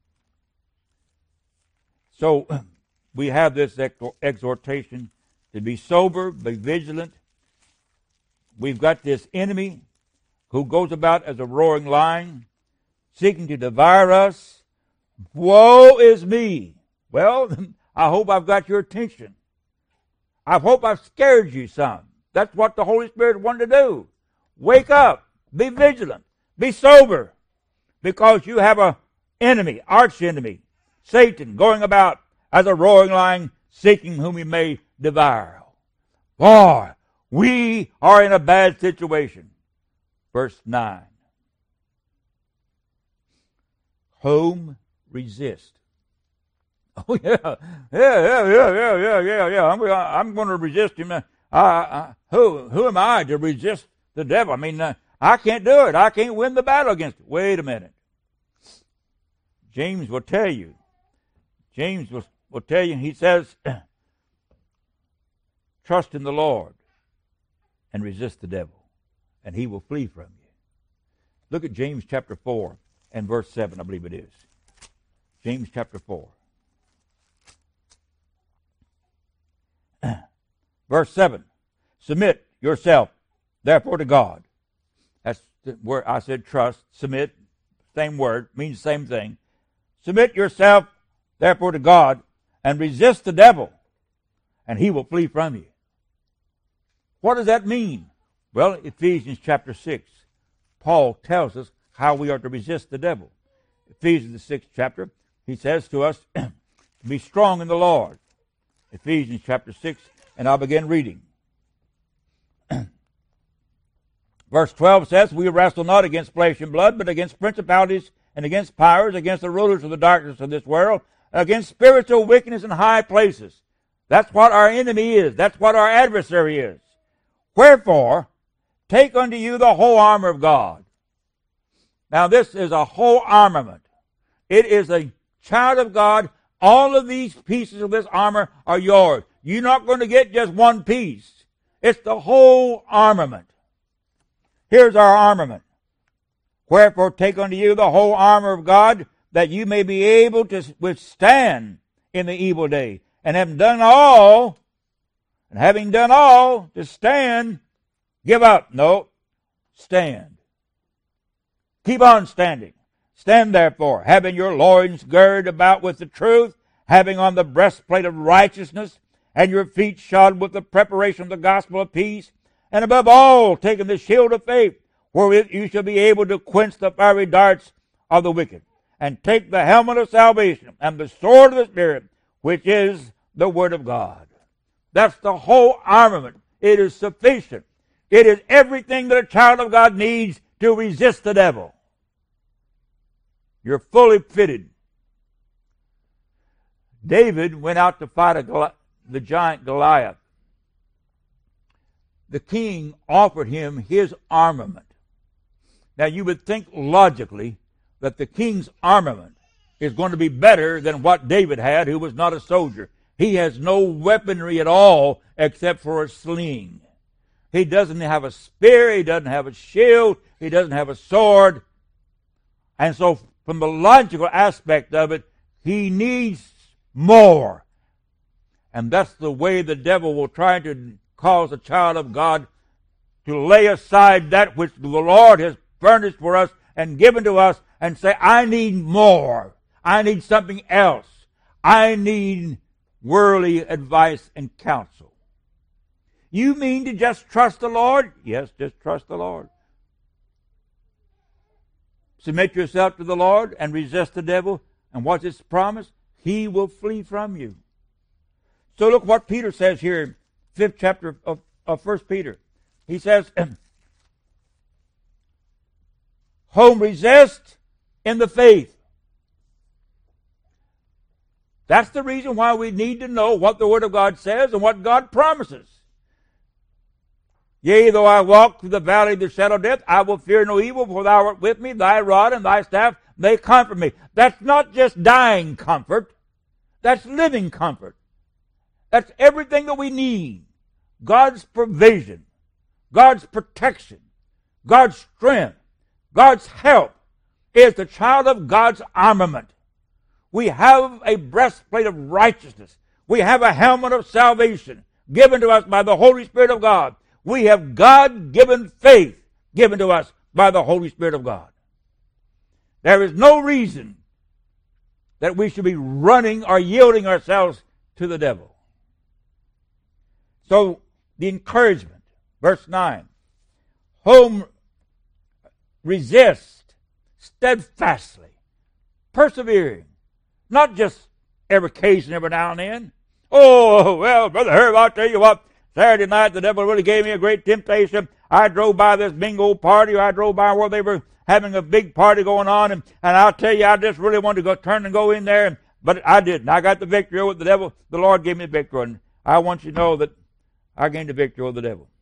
So, we have this exhortation to be sober, be vigilant. We've got this enemy who goes about as a roaring lion, seeking to devour us. Woe is me. Well, I hope I've got your attention. I hope I've scared you some. That's what the Holy Spirit wanted to do. Wake up. Be vigilant. Be sober. Because you have a enemy, arch enemy, Satan, going about as a roaring lion, seeking whom he may devour. Boy, we are in a bad situation. Verse nine. Whom resist? Oh yeah, yeah, yeah, yeah, yeah, yeah, yeah, yeah. I'm, I'm going to resist him. Uh, I, who, who am I to resist the devil? I mean, uh, I can't do it. I can't win the battle against it. Wait a minute. James will tell you. James will, will tell you. He says, trust in the Lord and resist the devil, and he will flee from you. Look at James chapter four and verse seven, I believe it is. James chapter four. Verse seven, submit yourself, therefore, to God. That's where I said trust, submit, same word, means the same thing. Submit yourself, therefore, to God, and resist the devil, and he will flee from you. What does that mean? Well, Ephesians chapter six, Paul tells us how we are to resist the devil. Ephesians, the sixth chapter, he says to us, to be strong in the Lord. Ephesians chapter six, and I'll begin reading. Verse twelve says, we wrestle not against flesh and blood, but against principalities and against powers, against the rulers of the darkness of this world, against spiritual wickedness in high places. That's what our enemy is. That's what our adversary is. Wherefore, take unto you the whole armor of God. Now this is a whole armament. It is a child of God. All of these pieces of this armor are yours. You're not going to get just one piece. It's the whole armament. Here's our armament. Wherefore take unto you the whole armor of God, that you may be able to withstand in the evil day. And having done all, and having done all, to stand, give up. No, stand. Keep on standing. Stand therefore, having your loins girded about with the truth, having on the breastplate of righteousness, and your feet shod with the preparation of the gospel of peace, and above all, taking the shield of faith, wherewith you shall be able to quench the fiery darts of the wicked, and take the helmet of salvation, and the sword of the Spirit, which is the Word of God. That's the whole armament. It is sufficient. It is everything that a child of God needs to resist the devil. You're fully fitted. David went out to fight a Goli- the giant Goliath. The king offered him his armament. Now you would think logically that the king's armament is going to be better than what David had, who was not a soldier. He has no weaponry at all except for a sling. He doesn't have a spear. He doesn't have a shield. He doesn't have a sword. And so from the logical aspect of it, he needs more. And that's the way the devil will try to cause a child of God to lay aside that which the Lord has furnished for us and given to us and say, I need more. I need something else. I need worldly advice and counsel. You mean to just trust the Lord? Yes, just trust the Lord. Submit yourself to the Lord and resist the devil. And what's his promise? He will flee from you. So look what Peter says here, fifth chapter of, of First Peter. He says, home resist in the faith. That's the reason why we need to know what the Word of God says and what God promises. Yea, though I walk through the valley of the shadow of death, I will fear no evil, for thou art with me, thy rod and thy staff, they comfort me. That's not just dying comfort. That's living comfort. That's everything that we need. God's provision, God's protection, God's strength, God's help is the child of God's armament. We have a breastplate of righteousness. We have a helmet of salvation given to us by the Holy Spirit of God. We have God-given faith given to us by the Holy Spirit of God. There is no reason that we should be running or yielding ourselves to the devil. So, the encouragement, verse nine, whom resist steadfastly, persevering, not just every occasion, every now and then. Oh, well, Brother Herb, I'll tell you what, Saturday night the devil really gave me a great temptation. I drove by this bingo party, or I drove by where they were having a big party going on, and, and I'll tell you, I just really wanted to go turn and go in there, and, but I didn't. I got the victory over the devil. The Lord gave me the victory, and I want you to know that I gained the victory over the devil.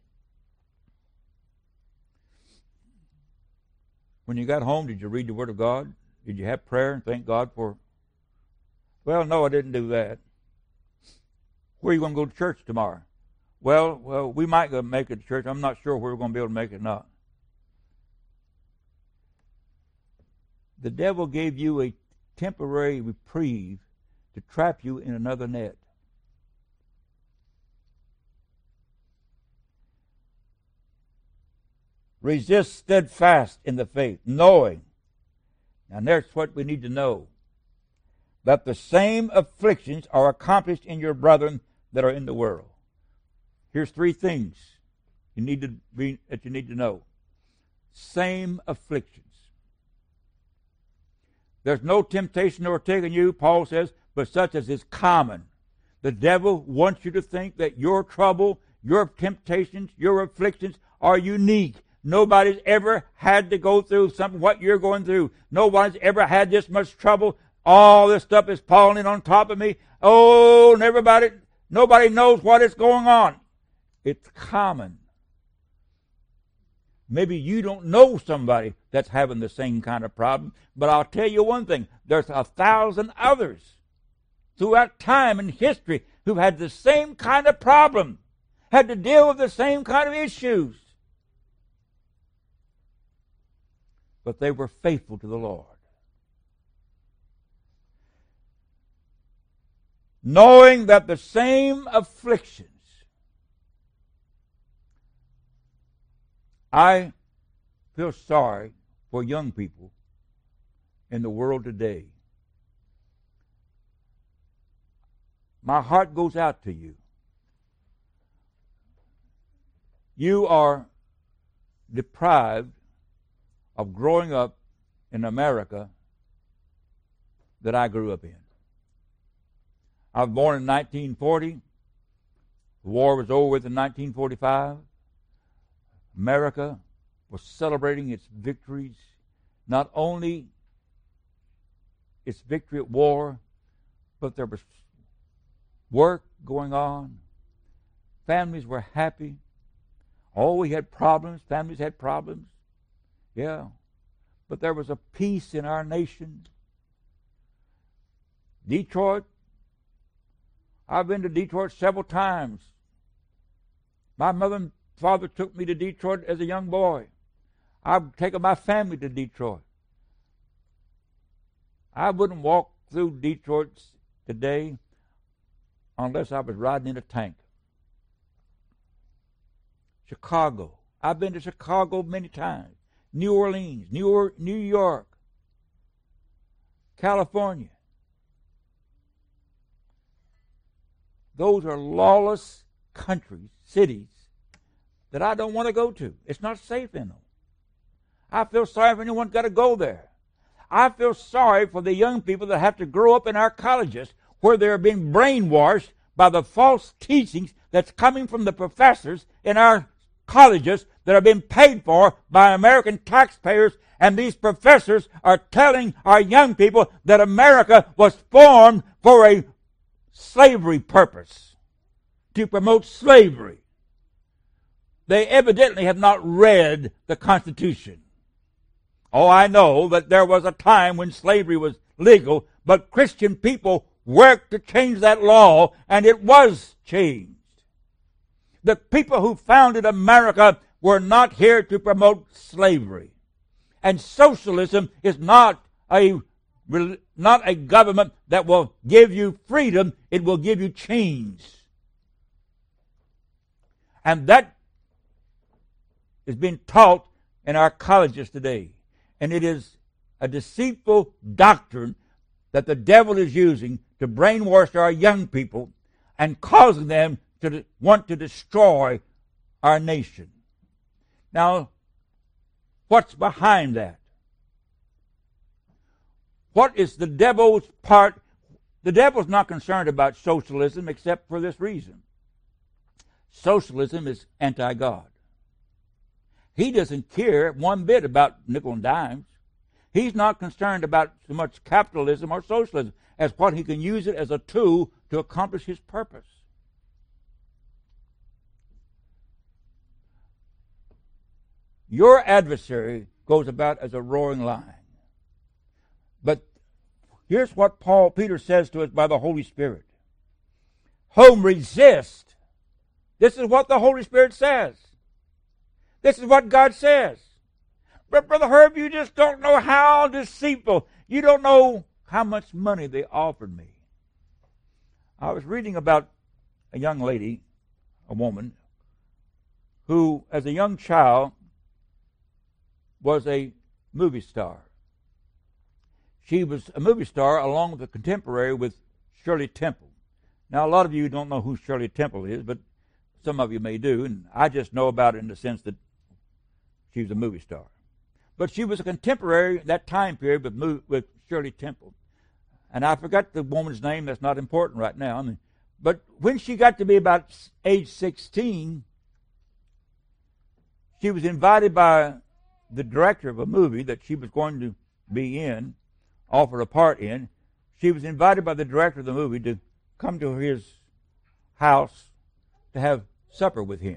When you got home, did you read the Word of God? Did you have prayer and thank God for? Well, no, I didn't do that. Where are you going to go to church tomorrow? Well, well, we might go make it to church. I'm not sure where we're going to be able to make it or not. The devil gave you a temporary reprieve to trap you in another net. Resist steadfast in the faith, knowing, and that's what we need to know, that the same afflictions are accomplished in your brethren that are in the world. Here's three things you need to be, that you need to know. Same afflictions. There's no temptation overtaking you, Paul says, but such as is common. The devil wants you to think that your trouble, your temptations, your afflictions are unique. Nobody's ever had to go through something what you're going through. Nobody's ever had this much trouble. All this stuff is falling on top of me. Oh, and everybody, nobody knows what is going on. It's common. Maybe you don't know somebody that's having the same kind of problem, but I'll tell you one thing. There's a thousand others throughout time and history who've had the same kind of problem, had to deal with the same kind of issues. But they were faithful to the Lord. Knowing that the same afflictions, I feel sorry for young people in the world today. My heart goes out to you. You are deprived of growing up in America that I grew up in. I was born in nineteen forty. The war was over with in nineteen forty-five. America was celebrating its victories, not only its victory at war, but there was work going on. Families were happy. Oh, we had problems. Families had problems. Yeah. But there was a peace in our nation. Detroit, I've been to Detroit several times. My mother and father took me to Detroit as a young boy. I've taken my family to Detroit. I wouldn't walk through Detroit today unless I was riding in a tank. Chicago. I've been to Chicago many times. New Orleans, New, or- New York, California. Those are lawless countries, cities, that I don't want to go to. It's not safe in them. I feel sorry for anyone got to go there. I feel sorry for the young people that have to grow up in our colleges where they're being brainwashed by the false teachings that's coming from the professors in our colleges that are being paid for by American taxpayers, and these professors are telling our young people that America was formed for a slavery purpose, to promote slavery. They evidently have not read the Constitution. Oh, I know that there was a time when slavery was legal, but Christian people worked to change that law, and it was changed. The people who founded America were not here to promote slavery. And socialism is not a, not a government that will give you freedom, it will give you change. And that is being taught in our colleges today. And it is a deceitful doctrine that the devil is using to brainwash our young people and causing them to want to destroy our nation. Now, what's behind that? What is the devil's part? The devil's not concerned about socialism except for this reason. Socialism is anti-God. He doesn't care one bit about nickel and dimes. He's not concerned about so much capitalism or socialism as what he can use it as a tool to accomplish his purpose. Your adversary goes about as a roaring lion. But here's what Paul Peter says to us by the Holy Spirit. Whom resist. This is what the Holy Spirit says. This is what God says. But Brother Herb, you just don't know how deceitful. You don't know how much money they offered me. I was reading about a young lady, a woman, who as a young child was a movie star. She was a movie star along with a contemporary with Shirley Temple. Now, a lot of you don't know who Shirley Temple is, but some of you may do, and I just know about it in the sense that she was a movie star. but she was a contemporary that time period with, with Shirley Temple. And I forgot the woman's name. That's not important right now. I mean, but when she got to be about age sixteen, she was invited by the director of a movie that she was going to be in, offered a part in. She was invited by the director of the movie to come to his house to have supper with him.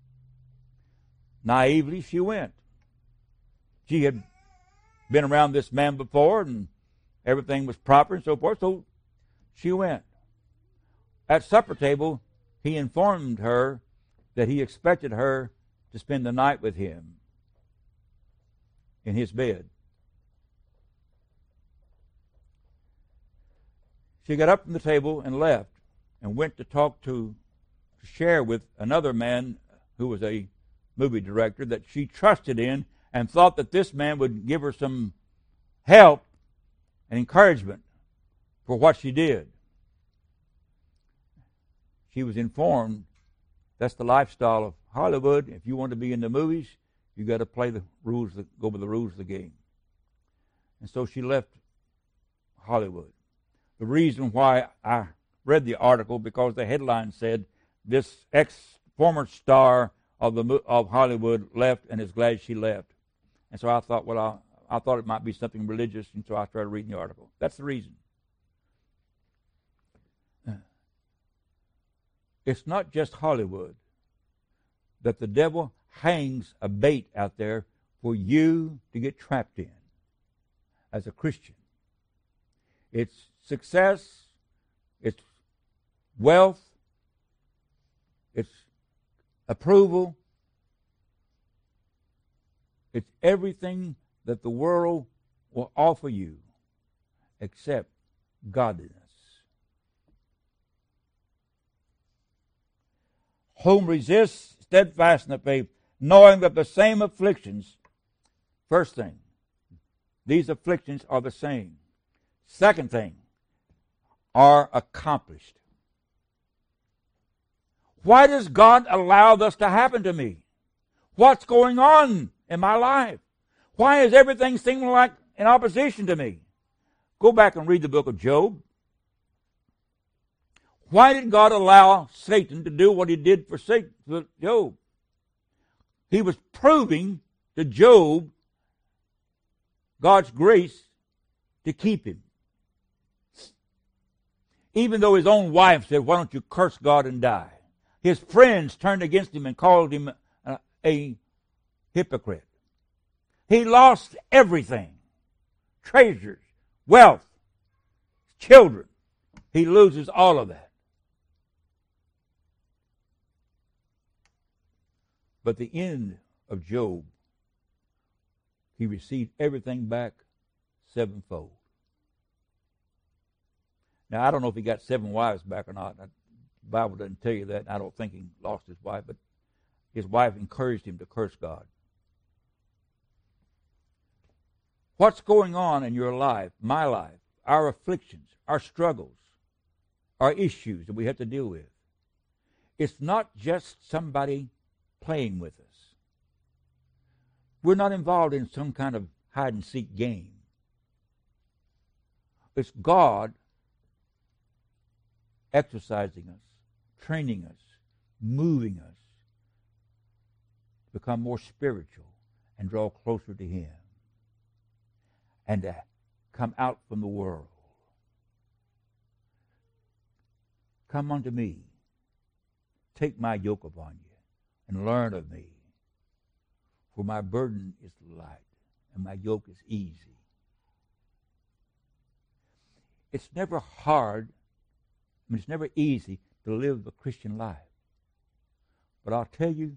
Naively, she went. She had been around this man before, and everything was proper and so forth, so she went. At supper table, he informed her that he expected her to spend the night with him in his bed. She got up from the table and left and went to talk to, to share with another man who was a movie director that she trusted in and thought that this man would give her some help and encouragement for what she did. She was informed that's the lifestyle of Hollywood. If you want to be in the movies, you got to play the rules, that go by the rules of the game. And so she left Hollywood. The reason why I read the article, because the headline said this ex former star of the of Hollywood left and is glad she left. And so I thought, well, I, I thought it might be something religious, and so I started reading the article. That's the reason. It's not just Hollywood that the devil hangs a bait out there for you to get trapped in as a Christian. It's success, it's wealth, it's approval, it's everything that the world will offer you except godliness. Whom resists steadfast in the faith, knowing that the same afflictions, first thing, these afflictions are the same. Second thing, are accomplished. Why does God allow this to happen to me? What's going on in my life? Why is everything seeming like in opposition to me? Go back and read the book of Job. Why did God allow Satan to do what he did for Satan, for Job? He was proving to Job God's grace to keep him. Even though his own wife said, why don't you curse God and die? His friends turned against him and called him a, a hypocrite. He lost everything. Treasures, wealth, children. He loses all of that. But the end of Job, he received everything back sevenfold. Now, I don't know if he got seven wives back or not. The Bible doesn't tell you that. I don't think he lost his wife, but his wife encouraged him to curse God. What's going on in your life, my life, our afflictions, our struggles, our issues that we have to deal with? It's not just somebody playing with us. We're not involved in some kind of hide-and-seek game. It's God exercising us, training us, moving us to become more spiritual and draw closer to Him and to come out from the world. Come unto me, take my yoke upon you, and learn of me, for my burden is light and my yoke is easy. It's never hard, I mean, it's never easy to live the Christian life. But I'll tell you,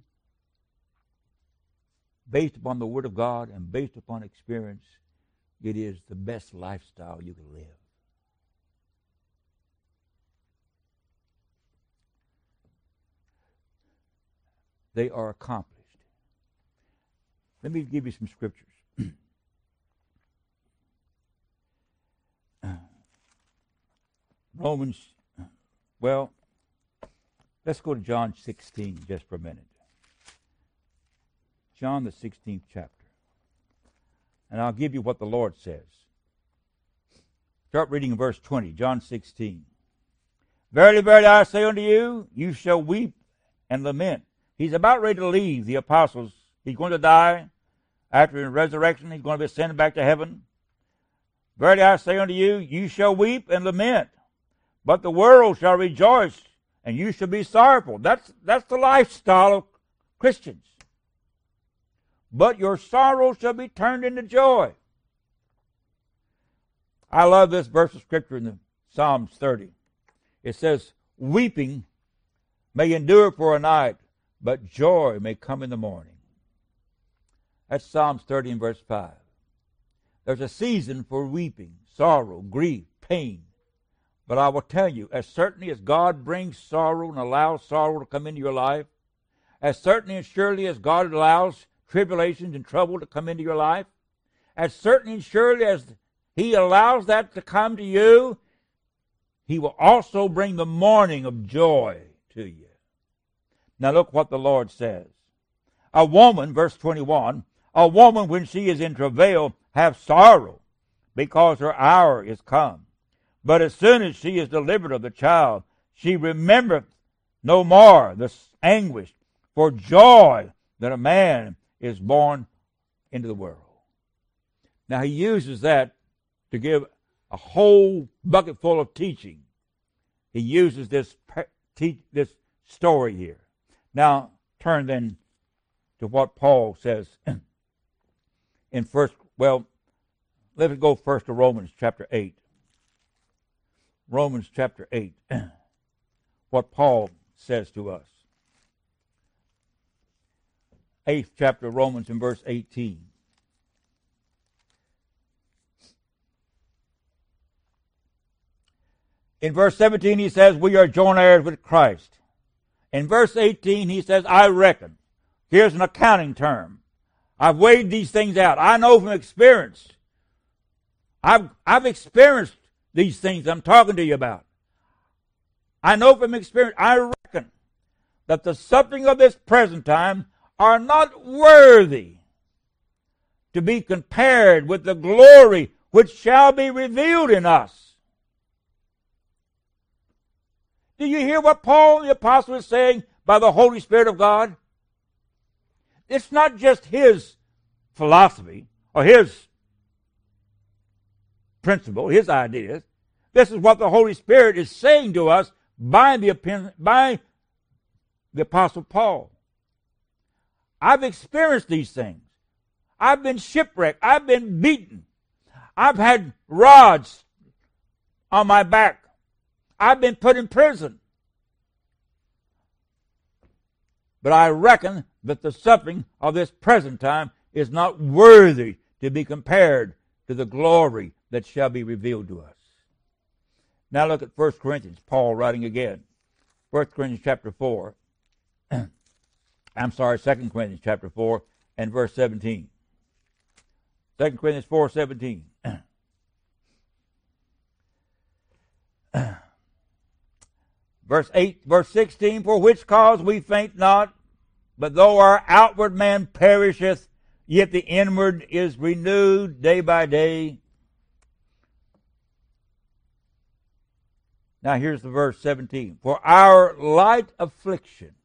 based upon the Word of God and based upon experience, it is the best lifestyle you can live. They are accomplished. Let me give you some scriptures. Romans, well, let's go to John sixteen just for a minute. John, the sixteenth chapter. And I'll give you what the Lord says. Start reading in verse twenty, John sixteen. Verily, verily, I say unto you, you shall weep and lament. He's about ready to leave the apostles. He's going to die. After his resurrection, he's going to be sent back to heaven. Verily, I say unto you, you shall weep and lament. But the world shall rejoice, and you shall be sorrowful. That's, that's the lifestyle of Christians. But your sorrow shall be turned into joy. I love this verse of Scripture in the Psalms thirty. It says, weeping may endure for a night, but joy may come in the morning. That's Psalms thirty and verse five. There's a season for weeping, sorrow, grief, pain. But I will tell you, as certainly as God brings sorrow and allows sorrow to come into your life, as certainly and surely as God allows tribulations and trouble to come into your life, as certainly and surely as He allows that to come to you, He will also bring the morning of joy to you. Now look what the Lord says. A woman, verse twenty-one, a woman when she is in travail have sorrow, because her hour is come. But as soon as she is delivered of the child, she remembereth no more the anguish for joy that a man is born into the world. Now he uses that to give a whole bucket full of teaching. He uses this, this story here. Now turn then to what Paul says in first, well, let's go first to Romans chapter eight. Romans chapter eight, what Paul says to us. Eighth chapter of Romans in verse eighteen. In verse seventeen he says, we are joint heirs with Christ. In verse eighteen he says, I reckon. Here's an accounting term. I've weighed these things out. I know from experience. I've, I've experienced these things I'm talking to you about. I know from experience, I reckon that the suffering of this present time are not worthy to be compared with the glory which shall be revealed in us. Do you hear what Paul the Apostle is saying by the Holy Spirit of God? It's not just his philosophy or his principle, his ideas. This is what the Holy Spirit is saying to us by the, by the Apostle Paul. I've experienced these things. I've been shipwrecked. I've been beaten. I've had rods on my back. I've been put in prison. But I reckon that the suffering of this present time is not worthy to be compared to the glory that shall be revealed to us. Now look at First Corinthians, Paul writing again. First Corinthians chapter four. I'm sorry, Second Corinthians chapter four and verse seventeen. Second Corinthians four seventeen. Verse eight, verse sixteen, for which cause we faint not, but though our outward man perisheth, yet the inward is renewed day by day. Now here's the verse seventeen. For our light affliction.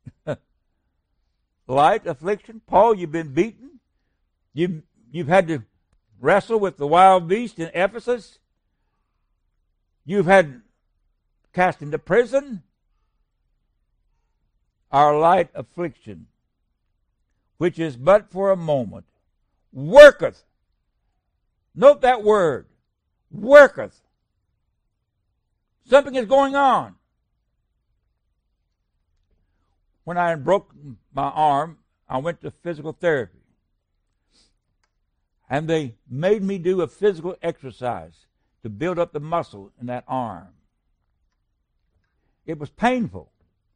Light affliction? Paul, you've been beaten. You've, you've had to wrestle with the wild beast in Ephesus. You've had cast into prison. Our light affliction, which is but for a moment, worketh. Note that word. Worketh. Something is going on. When I broke my arm, I went to physical therapy. And they made me do a physical exercise to build up the muscle in that arm. It was painful.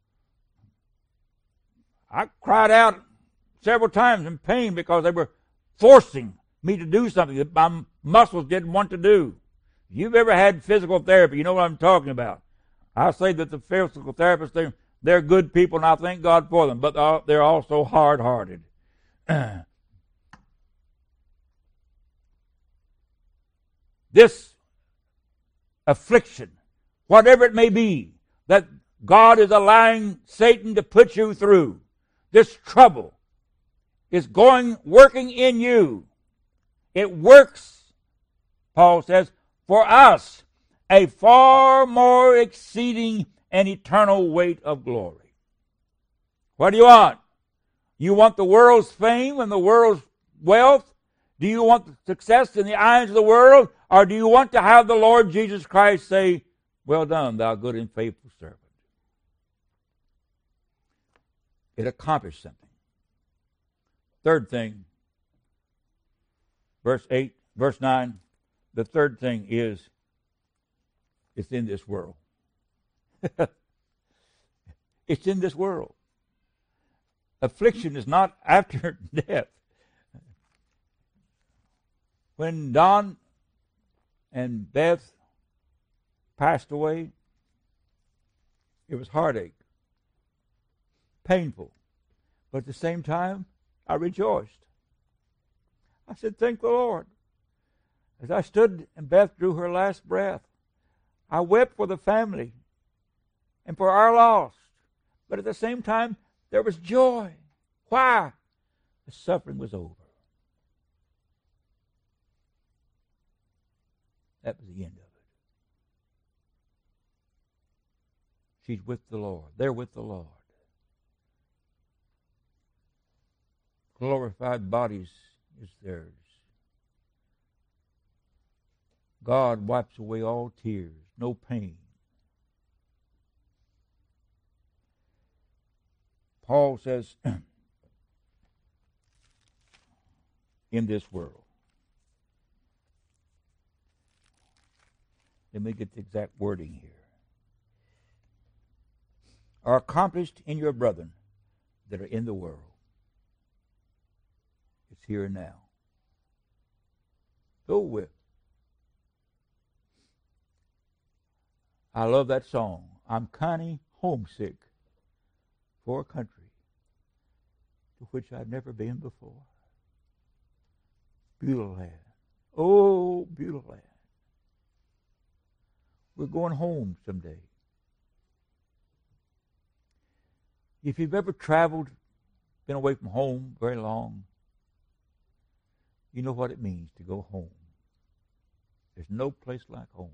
I cried out several times in pain because they were forcing me to do something that my muscles didn't want to do. If you've ever had physical therapy, you know what I'm talking about. I say that the physical therapists, they're, they're good people, and I thank God for them, but they're also hard-hearted. this affliction, whatever it may be, that God is allowing Satan to put you through, this trouble is going, working in you. It works, Paul says, for us a far more exceeding and eternal weight of glory. What do you want? You want the world's fame and the world's wealth? Do you want success in the eyes of the world? Or do you want to have the Lord Jesus Christ say, well done, thou good and faithful servant? It accomplished something. Third thing, verse eight, verse nine, the third thing is, it's in this world. It's in this world. Affliction is not after death. When Don and Beth passed away, it was heartache, painful, but at the same time, I rejoiced. I said, thank the Lord. As I stood and Beth drew her last breath, I wept for the family and for our loss. But at the same time, there was joy. Why? The suffering was over. That was the end of it. She's with the Lord. They're with the Lord. Glorified bodies is theirs. God wipes away all tears, no pain. Paul says, in this world. Let me get the exact wording here. Are accomplished in your brethren that are in the world. It's here and now. Go with. I love that song. I'm kinda homesick for a country to which I've never been before. Beautiful land. Oh, beautiful land. We're going home someday. If you've ever traveled, been away from home very long, you know what it means to go home. There's no place like home.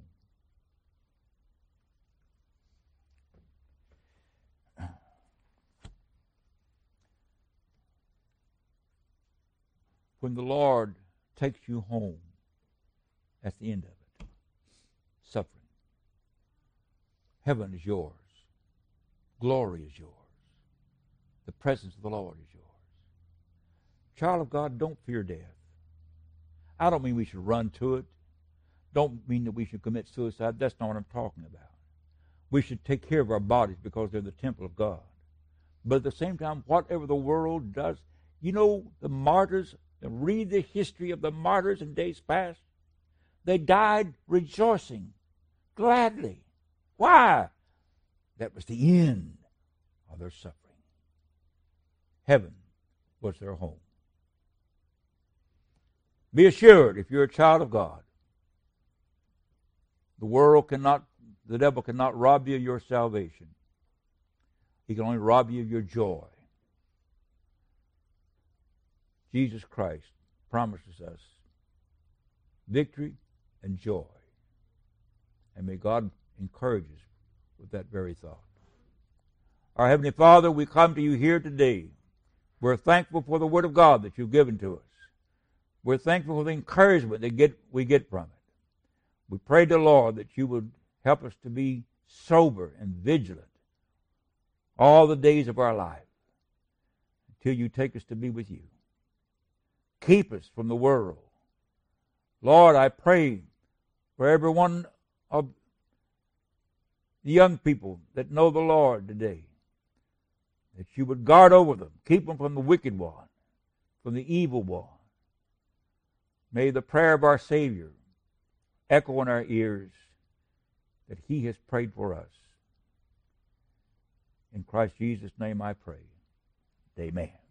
When the Lord takes you home, that's the end of it. Suffering. Heaven is yours. Glory is yours. The presence of the Lord is yours. Child of God, don't fear death. I don't mean we should run to it. Don't mean that we should commit suicide. That's not what I'm talking about. We should take care of our bodies because they're the temple of God. But at the same time, whatever the world does, you know, the martyrs, read the history of the martyrs in days past. They died rejoicing, gladly. Why? That was the end of their suffering. Heaven was their home. Be assured, if you're a child of God, the world cannot, the devil cannot rob you of your salvation. He can only rob you of your joy. Jesus Christ promises us victory and joy. And may God encourage us with that very thought. Our Heavenly Father, we come to you here today. We're thankful for the Word of God that you've given to us. We're thankful for the encouragement that get, we get from it. We pray to the Lord that you would help us to be sober and vigilant all the days of our life until you take us to be with you. Keep us from the world. Lord, I pray for every one of the young people that know the Lord today, that you would guard over them, keep them from the wicked one, from the evil one. May the prayer of our Savior echo in our ears that he has prayed for us. In Christ Jesus' name I pray. Amen.